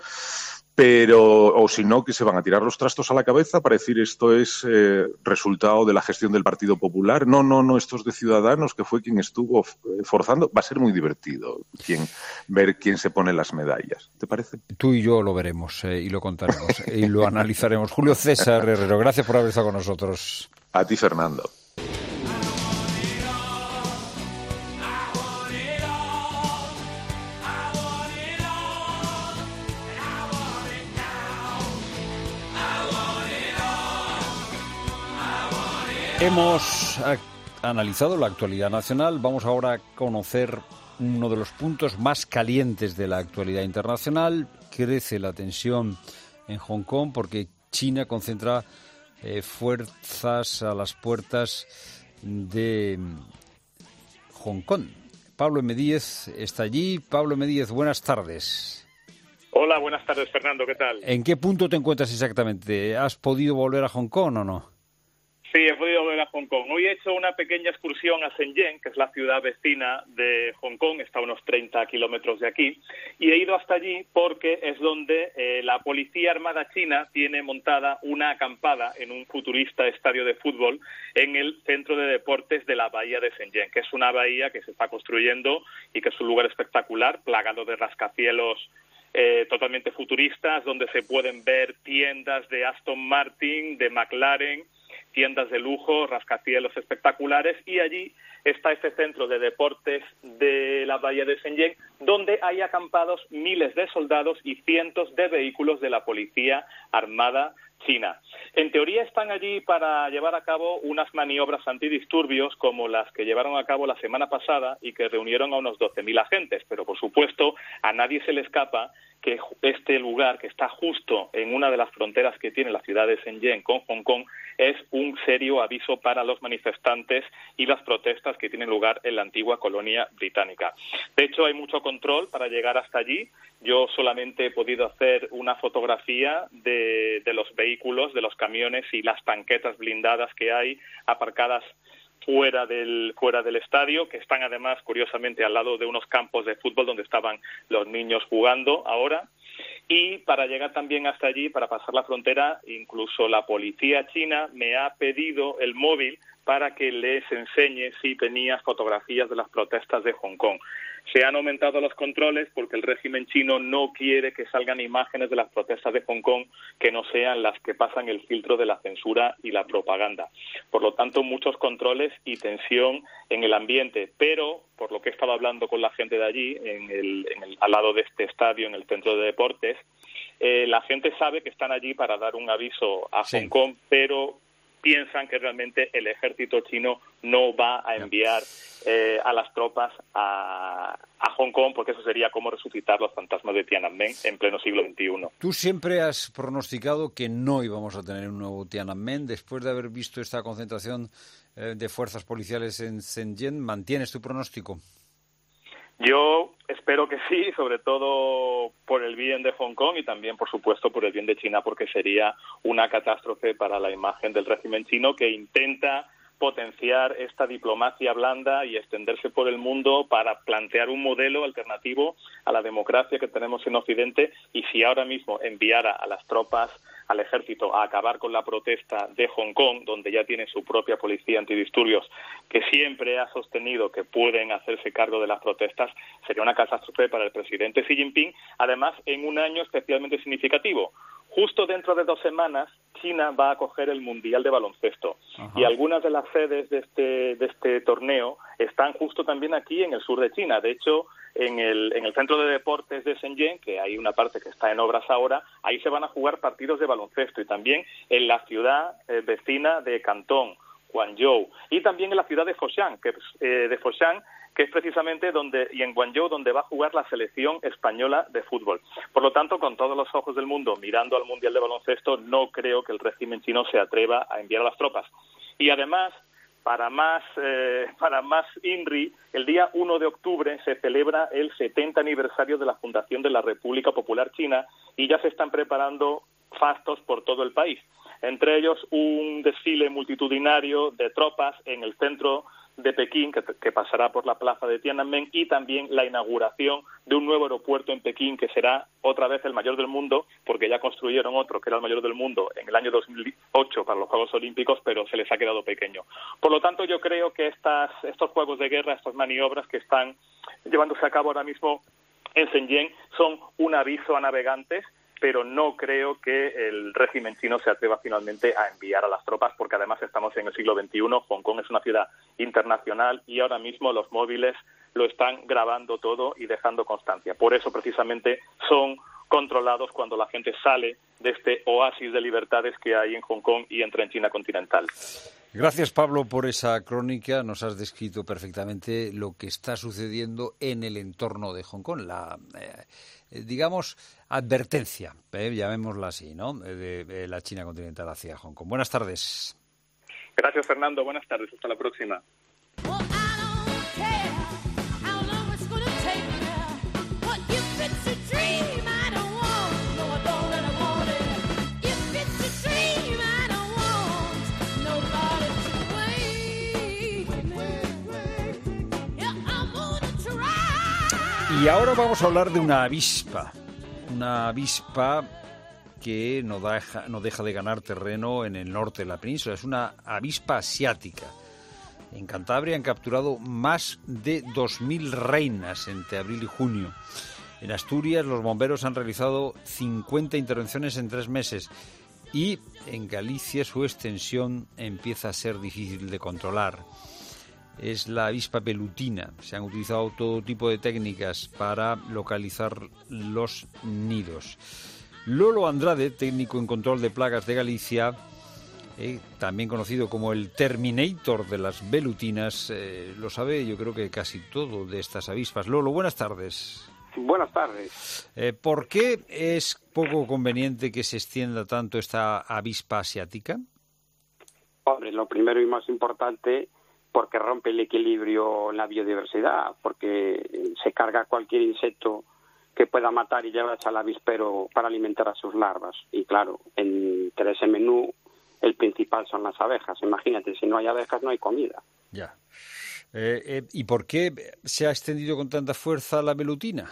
Pero, o si no, que se van a tirar los trastos a la cabeza para decir esto es eh, resultado de la gestión del Partido Popular. No, no, no, esto es de Ciudadanos, que fue quien estuvo forzando. Va a ser muy divertido quien, ver quién se pone las medallas. ¿Te parece? Tú y yo lo veremos eh, y lo contaremos y lo analizaremos. Julio César Herrero, gracias por haber estado con nosotros. A ti, Fernando. Hemos analizado la actualidad nacional. Vamos ahora a conocer uno de los puntos más calientes de la actualidad internacional. Crece la tensión en Hong Kong porque China concentra eh, fuerzas a las puertas de Hong Kong. Pablo M. Díez está allí. Pablo M. Díez, buenas tardes. Hola, buenas tardes, Fernando. ¿Qué tal? ¿En qué punto te encuentras exactamente? ¿Has podido volver a Hong Kong o no? Sí, he podido volver a Hong Kong. Hoy he hecho una pequeña excursión a Shenzhen, que es la ciudad vecina de Hong Kong, está a unos treinta kilómetros de aquí, y he ido hasta allí porque es donde eh, la Policía Armada China tiene montada una acampada en un futurista estadio de fútbol en el centro de deportes de la bahía de Shenzhen, que es una bahía que se está construyendo y que es un lugar espectacular, plagado de rascacielos Eh, totalmente futuristas, donde se pueden ver tiendas de Aston Martin, de McLaren, tiendas de lujo, rascacielos espectaculares, y allí está este centro de deportes de la bahía de Shenzhen donde hay acampados miles de soldados y cientos de vehículos de la policía armada china. En teoría están allí para llevar a cabo unas maniobras antidisturbios como las que llevaron a cabo la semana pasada y que reunieron a unos doce mil agentes, pero por supuesto a nadie se le escapa que este lugar, que está justo en una de las fronteras que tiene la ciudad de Shenzhen con Hong Kong, es un serio aviso para los manifestantes y las protestas que tienen lugar en la antigua colonia británica. De hecho, hay mucho control para llegar hasta allí. Yo solamente he podido hacer una fotografía de, de los vehículos, de los camiones y las tanquetas blindadas que hay aparcadas fuera del fuera del estadio, que están además, curiosamente, al lado de unos campos de fútbol donde estaban los niños jugando ahora. Y para llegar también hasta allí, para pasar la frontera, incluso la policía china me ha pedido el móvil para que les enseñe si tenía fotografías de las protestas de Hong Kong. Se han aumentado los controles porque el régimen chino no quiere que salgan imágenes de las protestas de Hong Kong que no sean las que pasan el filtro de la censura y la propaganda. Por lo tanto, muchos controles y tensión en el ambiente, pero por lo que he estado hablando con la gente de allí, en el, en el, al lado de este estadio, en el centro de deportes, eh, la gente sabe que están allí para dar un aviso a sí. Hong Kong, pero piensan que realmente el ejército chino no va a enviar eh, a las tropas a, a Hong Kong, porque eso sería como resucitar los fantasmas de Tiananmen en pleno siglo veintiuno. Tú siempre has pronosticado que no íbamos a tener un nuevo Tiananmen. Después de haber visto esta concentración eh, de fuerzas policiales en Shenzhen, ¿mantienes tu pronóstico? Yo espero que sí, sobre todo por el bien de Hong Kong y también, por supuesto, por el bien de China, porque sería una catástrofe para la imagen del régimen chino, que intenta potenciar esta diplomacia blanda y extenderse por el mundo para plantear un modelo alternativo a la democracia que tenemos en Occidente. Y si ahora mismo enviara a las tropas, al ejército, a acabar con la protesta de Hong Kong, donde ya tiene su propia policía antidisturbios, que siempre ha sostenido que pueden hacerse cargo de las protestas, sería una catástrofe para el presidente Xi Jinping, además en un año especialmente significativo. Justo dentro de dos semanas, China va a acoger el Mundial de Baloncesto. Ajá. Y algunas de las sedes de este, de este torneo están justo también aquí en el sur de China. De hecho, en el, en el centro de deportes de Shenzhen, que hay una parte que está en obras ahora, ahí se van a jugar partidos de baloncesto. Y también en la ciudad eh, vecina de Cantón, Guangzhou, y también en la ciudad de Foshan, que, eh, de Foshan, que es precisamente donde, y en Guangzhou, donde va a jugar la selección española de fútbol. Por lo tanto, con todos los ojos del mundo mirando al Mundial de Baloncesto, no creo que el régimen chino se atreva a enviar a las tropas. Y además, para más, eh, para más INRI, el día uno de octubre se celebra el setenta aniversario de la fundación de la República Popular China y ya se están preparando fastos por todo el país. Entre ellos, un desfile multitudinario de tropas en el centro de Pekín, que, que pasará por la plaza de Tiananmen, y también la inauguración de un nuevo aeropuerto en Pekín, que será otra vez el mayor del mundo, porque ya construyeron otro que era el mayor del mundo en el año dos mil ocho para los Juegos Olímpicos, pero se les ha quedado pequeño. Por lo tanto, yo creo que estas, estos juegos de guerra, estas maniobras que están llevándose a cabo ahora mismo en Shenzhen, son un aviso a navegantes, pero no creo que el régimen chino se atreva finalmente a enviar a las tropas, porque además estamos en el siglo veintiuno, Hong Kong es una ciudad internacional y ahora mismo los móviles lo están grabando todo y dejando constancia. Por eso, precisamente, son controlados cuando la gente sale de este oasis de libertades que hay en Hong Kong y entra en China continental. Gracias, Pablo, por esa crónica. Nos has descrito perfectamente lo que está sucediendo en el entorno de Hong Kong. La, eh, digamos, advertencia, eh, llamémosla así, ¿no?, de, de la China continental hacia Hong Kong. Buenas tardes. Gracias, Fernando. Buenas tardes. Hasta la próxima. Y ahora vamos a hablar de una avispa, una avispa que no deja, no deja de ganar terreno en el norte de la península. Es una avispa asiática. En Cantabria han capturado más de dos mil reinas entre abril y junio. En Asturias los bomberos han realizado cincuenta intervenciones en tres meses. Y en Galicia su extensión empieza a ser difícil de controlar. es la avispa velutina. Se han utilizado todo tipo de técnicas para localizar los nidos. Lolo Andrade, técnico en control de plagas de Galicia, eh, también conocido como el Terminator de las velutinas, eh, lo sabe yo creo que casi todo de estas avispas. Lolo, buenas tardes. Buenas tardes. Eh, ¿Por qué es poco conveniente que se extienda tanto esta avispa asiática? Hombre, lo primero y más importante, porque rompe el equilibrio en la biodiversidad, porque se carga cualquier insecto que pueda matar y llevarse al avispero para alimentar a sus larvas. Y claro, entre ese menú el principal son las abejas. Imagínate, si no hay abejas no hay comida. Ya. Eh, eh, ¿Y por qué se ha extendido con tanta fuerza la velutina?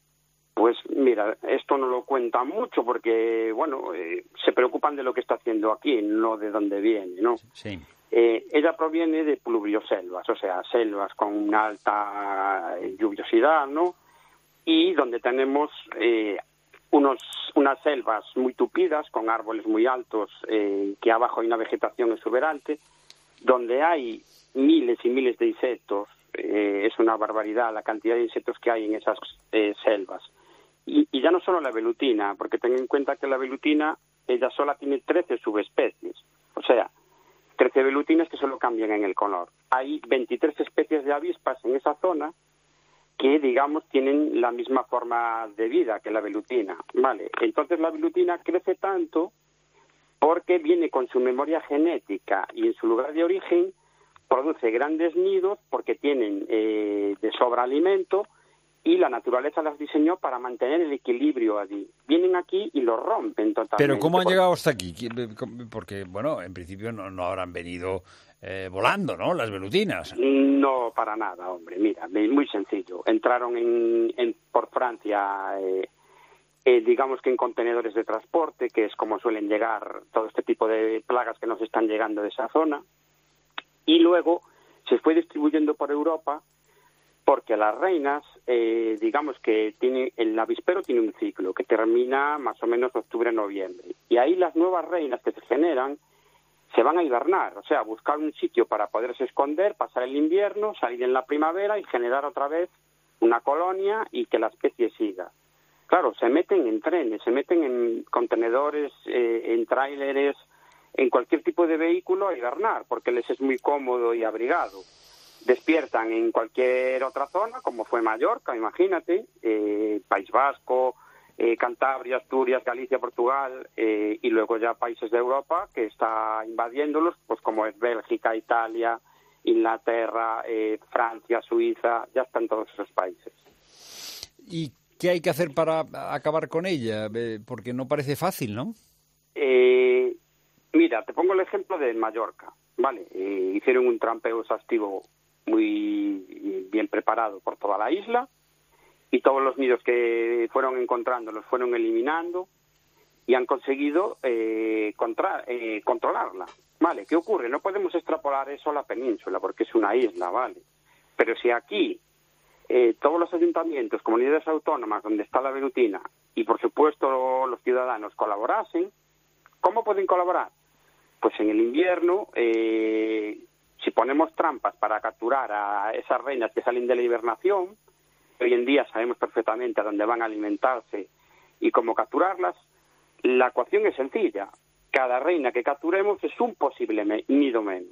Pues mira, esto no lo cuentan mucho porque, bueno, eh, se preocupan de lo que está haciendo aquí, no de dónde viene, ¿no? Sí. Eh, ella proviene de pluvioselvas, o sea, selvas con una alta lluviosidad, ¿no? Y donde tenemos eh, unos unas selvas muy tupidas, con árboles muy altos, eh, que abajo hay una vegetación exuberante, donde hay miles y miles de insectos. Eh, es una barbaridad la cantidad de insectos que hay en esas eh, selvas. Y, y ya no solo la velutina, porque ten en cuenta que la velutina, ella sola tiene trece subespecies. O sea, trece velutinas que solo cambian en el color. Hay veintitrés especies de avispas en esa zona que, digamos, tienen la misma forma de vida que la velutina, ¿vale? Entonces la velutina crece tanto porque viene con su memoria genética y en su lugar de origen produce grandes nidos porque tienen eh, de sobra alimento y la naturaleza las diseñó para mantener el equilibrio allí. Vienen aquí y lo rompen totalmente. Pero ¿cómo han llegado hasta aquí? Porque, bueno, en principio no, no habrán venido eh, volando, ¿no?, las velutinas. No, para nada, hombre. Mira, muy sencillo. Entraron en, en por Francia, eh, eh, digamos que en contenedores de transporte, que es como suelen llegar todo este tipo de plagas que nos están llegando de esa zona. Y luego se fue distribuyendo por Europa porque las reinas, eh, digamos que tiene, el avispero tiene un ciclo que termina más o menos octubre-noviembre. Y ahí las nuevas reinas que se generan se van a hibernar, o sea, buscar un sitio para poderse esconder, pasar el invierno, salir en la primavera y generar otra vez una colonia y que la especie siga. Claro, se meten en trenes, se meten en contenedores, eh, en tráileres, en cualquier tipo de vehículo a hibernar, porque les es muy cómodo y abrigado. Despiertan en cualquier otra zona, como fue Mallorca, imagínate, eh, País Vasco, eh, Cantabria, Asturias, Galicia, Portugal, eh, y luego ya países de Europa que está invadiéndolos, pues como es Bélgica, Italia, Inglaterra, eh, Francia, Suiza, ya están todos esos países. ¿Y qué hay que hacer para acabar con ella? Eh, porque no parece fácil, ¿no? Eh, mira, te pongo el ejemplo de Mallorca, ¿vale? Eh, hicieron un trampeo exhaustivo muy bien preparado por toda la isla y todos los nidos que fueron encontrando los fueron eliminando y han conseguido eh, contra, eh, controlarla, ¿vale? ¿Qué ocurre? No podemos extrapolar eso a la península porque es una isla, ¿vale? Pero si aquí eh, todos los ayuntamientos, comunidades autónomas donde está la velutina y por supuesto los ciudadanos colaborasen, ¿cómo pueden colaborar? Pues en el invierno, eh, si ponemos trampas para capturar a esas reinas que salen de la hibernación, hoy en día sabemos perfectamente a dónde van a alimentarse y cómo capturarlas, la ecuación es sencilla. Cada reina que capturemos es un posible me- nido menos.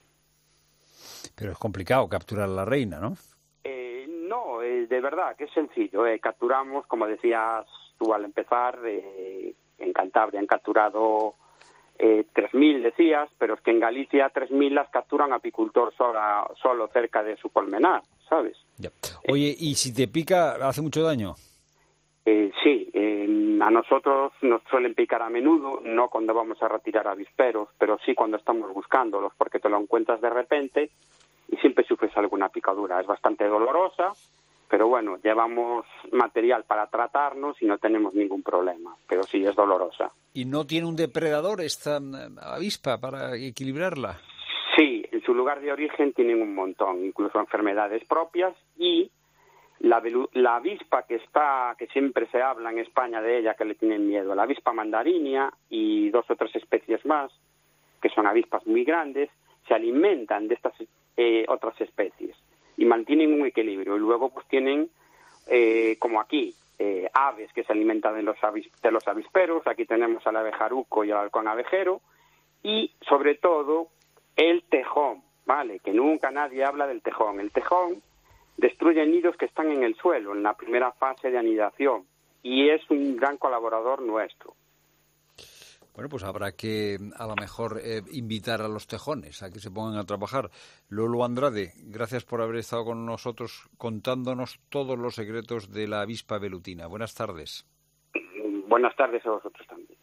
Pero es complicado capturar a la reina, ¿no? Eh, no, eh, de verdad que es sencillo. Eh, capturamos, como decías tú al empezar, eh, en Cantabria han capturado Eh, tres mil decías, pero es que en Galicia tres mil las capturan apicultor sola, solo cerca de su colmenar, ¿sabes? Ya. Oye, ¿y si te pica, hace mucho daño? Eh, sí, eh, a nosotros nos suelen picar a menudo, no cuando vamos a retirar avisperos, pero sí cuando estamos buscándolos, porque te lo encuentras de repente y siempre sufres alguna picadura. Es bastante dolorosa, pero bueno, llevamos material para tratarnos y no tenemos ningún problema, pero sí es dolorosa. ¿Y no tiene un depredador esta avispa para equilibrarla? Sí, en su lugar de origen tienen un montón, incluso enfermedades propias, y la, la avispa que está, que siempre se habla en España de ella, que le tienen miedo, la avispa mandarinia y dos o tres especies más, que son avispas muy grandes, se alimentan de estas eh, otras especies y mantienen un equilibrio. Y luego pues tienen, eh, como aquí, eh, aves que se alimentan de los, avis, de los avisperos. Aquí tenemos al abejaruco y al halcón abejero. Y, sobre todo, el tejón, ¿vale? Que nunca nadie habla del tejón. El tejón destruye nidos que están en el suelo, en la primera fase de anidación, y es un gran colaborador nuestro. Bueno, pues habrá que, a lo mejor, eh, invitar a los tejones a que se pongan a trabajar. Lolo Andrade, gracias por haber estado con nosotros contándonos todos los secretos de la avispa velutina. Buenas tardes. Buenas tardes a vosotros también.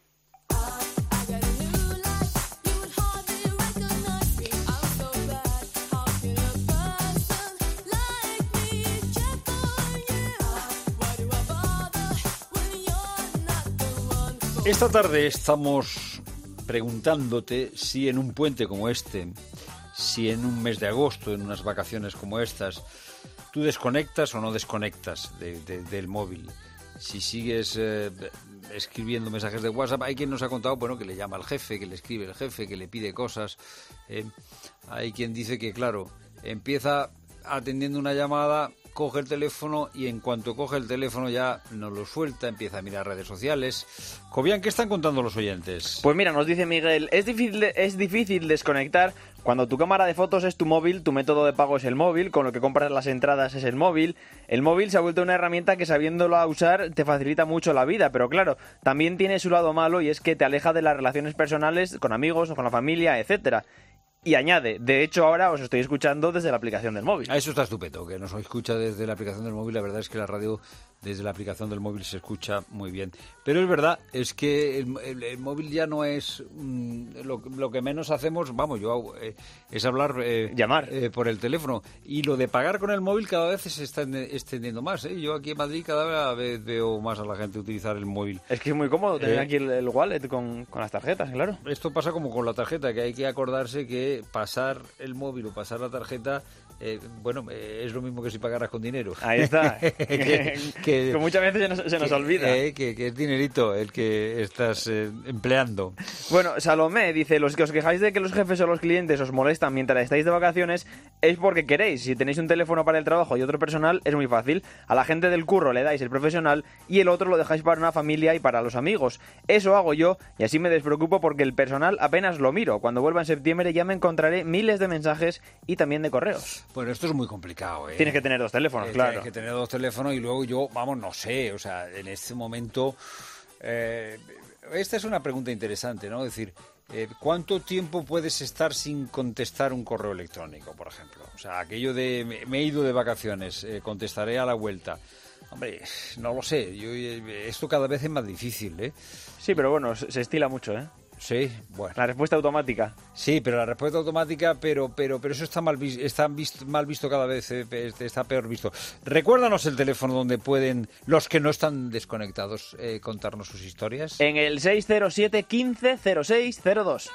Esta tarde estamos preguntándote si en un puente como este, si en un mes de agosto, en unas vacaciones como estas, tú desconectas o no desconectas de, de, del móvil. Si sigues eh, escribiendo mensajes de WhatsApp, hay quien nos ha contado, bueno, que le llama al jefe, que le escribe el jefe, que le pide cosas. Eh, hay quien dice que, claro, empieza atendiendo una llamada, coge el teléfono y en cuanto coge el teléfono ya no lo suelta, empieza a mirar redes sociales. Cobian, ¿qué están contando los oyentes? Pues mira, nos dice Miguel, es difícil, es difícil desconectar cuando tu cámara de fotos es tu móvil, tu método de pago es el móvil, con lo que compras las entradas es el móvil. El móvil se ha vuelto una herramienta que, sabiéndola usar, te facilita mucho la vida, pero claro, también tiene su lado malo y es que te aleja de las relaciones personales con amigos o con la familia, etcétera. Y añade, de hecho ahora os estoy escuchando desde la aplicación del móvil. Ah, eso está estupendo, que nos escucha desde la aplicación del móvil. La verdad es que la radio desde la aplicación del móvil se escucha muy bien. Pero es verdad, es que el, el, el móvil ya no es mmm, lo, lo que menos hacemos, vamos, yo eh, es hablar, eh, llamar eh, por el teléfono. Y lo de pagar con el móvil cada vez se está extendiendo más. ¿eh? Yo aquí en Madrid cada vez veo más a la gente utilizar el móvil. Es que es muy cómodo tener eh, aquí el, el wallet con, con las tarjetas, claro. Esto pasa como con la tarjeta, que hay que acordarse que pasar el móvil o pasar la tarjeta, eh, bueno, eh, es lo mismo que si pagaras con dinero. Ahí está. que, que, que muchas veces se nos, se nos que, olvida. Eh, que, que es dinerito el que estás eh, empleando. Bueno, Salomé dice, los que os quejáis de que los jefes o los clientes os molestan mientras estáis de vacaciones es porque queréis. Si tenéis un teléfono para el trabajo y otro personal, es muy fácil. A la gente del curro le dais el profesional y el otro lo dejáis para una familia y para los amigos. Eso hago yo y así me despreocupo porque el personal apenas lo miro. Cuando vuelva en septiembre ya me encontraré miles de mensajes y también de correos. Bueno, esto es muy complicado, ¿eh? Tienes que tener dos teléfonos, eh, claro. Tienes que tener dos teléfonos y luego yo, vamos, no sé, o sea, en este momento... Eh, esta es una pregunta interesante, ¿no? Es decir, eh, ¿cuánto tiempo puedes estar sin contestar un correo electrónico, por ejemplo? O sea, aquello de me, me he ido de vacaciones, eh, contestaré a la vuelta. Hombre, no lo sé, yo, esto cada vez es más difícil, ¿eh? Sí, pero bueno, se estila mucho, ¿eh? Sí, bueno. La respuesta automática. Sí, pero la respuesta automática, pero pero pero eso está mal visto, está visto, mal visto cada vez, eh, está peor visto. Recuérdanos el teléfono donde pueden los que no están desconectados eh, contarnos sus historias. En el seis cero siete, quince, cero seis cero dos.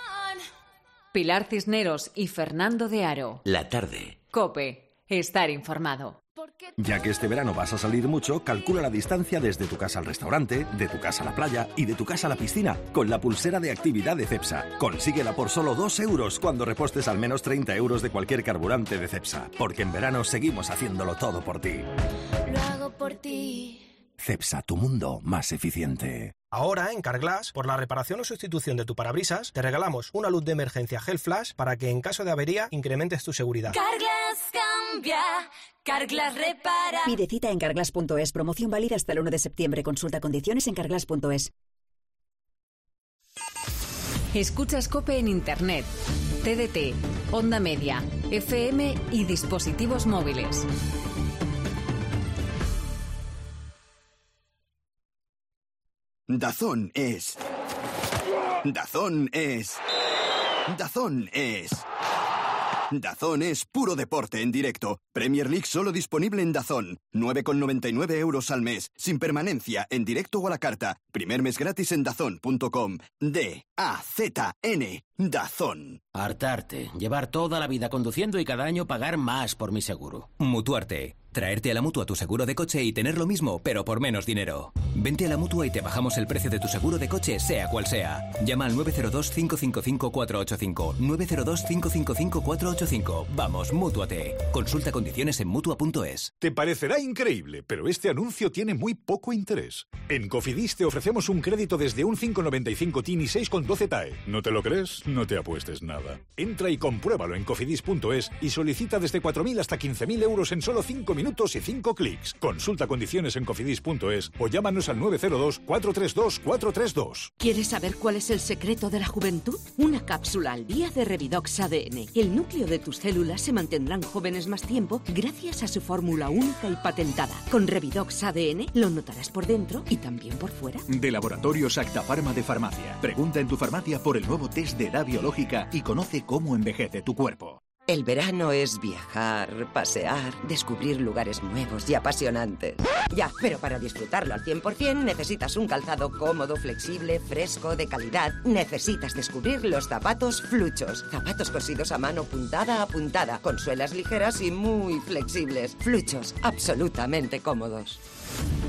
Pilar Cisneros y Fernando de Aro. La tarde. COPE. Estar informado. Ya que este verano vas a salir mucho, calcula la distancia desde tu casa al restaurante, de tu casa a la playa y de tu casa a la piscina con la pulsera de actividad de Cepsa. Consíguela por solo dos euros cuando repostes al menos treinta euros de cualquier carburante de Cepsa. Porque en verano seguimos haciéndolo todo por ti. Lo hago por ti. Cepsa, tu mundo más eficiente. Ahora, en Carglass, por la reparación o sustitución de tu parabrisas, te regalamos una luz de emergencia Gel Flash para que en caso de avería incrementes tu seguridad. Carglass cambia, Carglass repara. Pide cita en carglass punto es. Promoción válida hasta el uno de septiembre. Consulta condiciones en carglass punto es. Escuchas COPE en Internet, T D T, Onda Media, F M y dispositivos móviles. Dazón es... Dazón es... Dazón es... Dazón es puro deporte en directo. Premier League solo disponible en Dazón. nueve con noventa y nueve euros al mes. Sin permanencia, en directo o a la carta. Primer mes gratis en dazón punto com. D A Z N. Dazón. Hartarte, llevar toda la vida conduciendo y cada año pagar más por mi seguro. Mutuarte. Traerte a la Mutua tu seguro de coche y tener lo mismo, pero por menos dinero. Vente a la Mutua y te bajamos el precio de tu seguro de coche, sea cual sea. Llama al nueve cero dos, cinco cinco cinco, cuatro ocho cinco. nueve cero dos, cinco cinco cinco, cuatro ocho cinco. Vamos, Mútuate. Consulta condiciones en Mutua punto es. Te parecerá increíble, pero este anuncio tiene muy poco interés. En Cofidis te ofrecemos un crédito desde un cinco coma noventa y cinco T I N y seis coma doce T A E. ¿No te lo crees? No te apuestes nada. Entra y compruébalo en cofidis punto es y solicita desde cuatro mil hasta quince mil euros en solo cinco minutos y cinco clics. Consulta condiciones en cofidis punto es o llámanos al nueve cero dos, cuatro tres dos, cuatro tres dos. ¿Quieres saber cuál es el secreto de la juventud? Una cápsula al día de Revidox A D N. El núcleo de tus células se mantendrán jóvenes más tiempo gracias a su fórmula única y patentada. Con Revidox A D N lo notarás por dentro y también por fuera. De Laboratorios Acta Pharma de Farmacia. Pregunta en tu farmacia por el nuevo test de edad biológica y conoce cómo envejece tu cuerpo. El verano es viajar, pasear, descubrir lugares nuevos y apasionantes. Ya, pero para disfrutarlo al cien por cien necesitas un calzado cómodo, flexible, fresco, de calidad. Necesitas descubrir los zapatos Fluchos. Zapatos cosidos a mano puntada a puntada, con suelas ligeras y muy flexibles. Fluchos, absolutamente cómodos.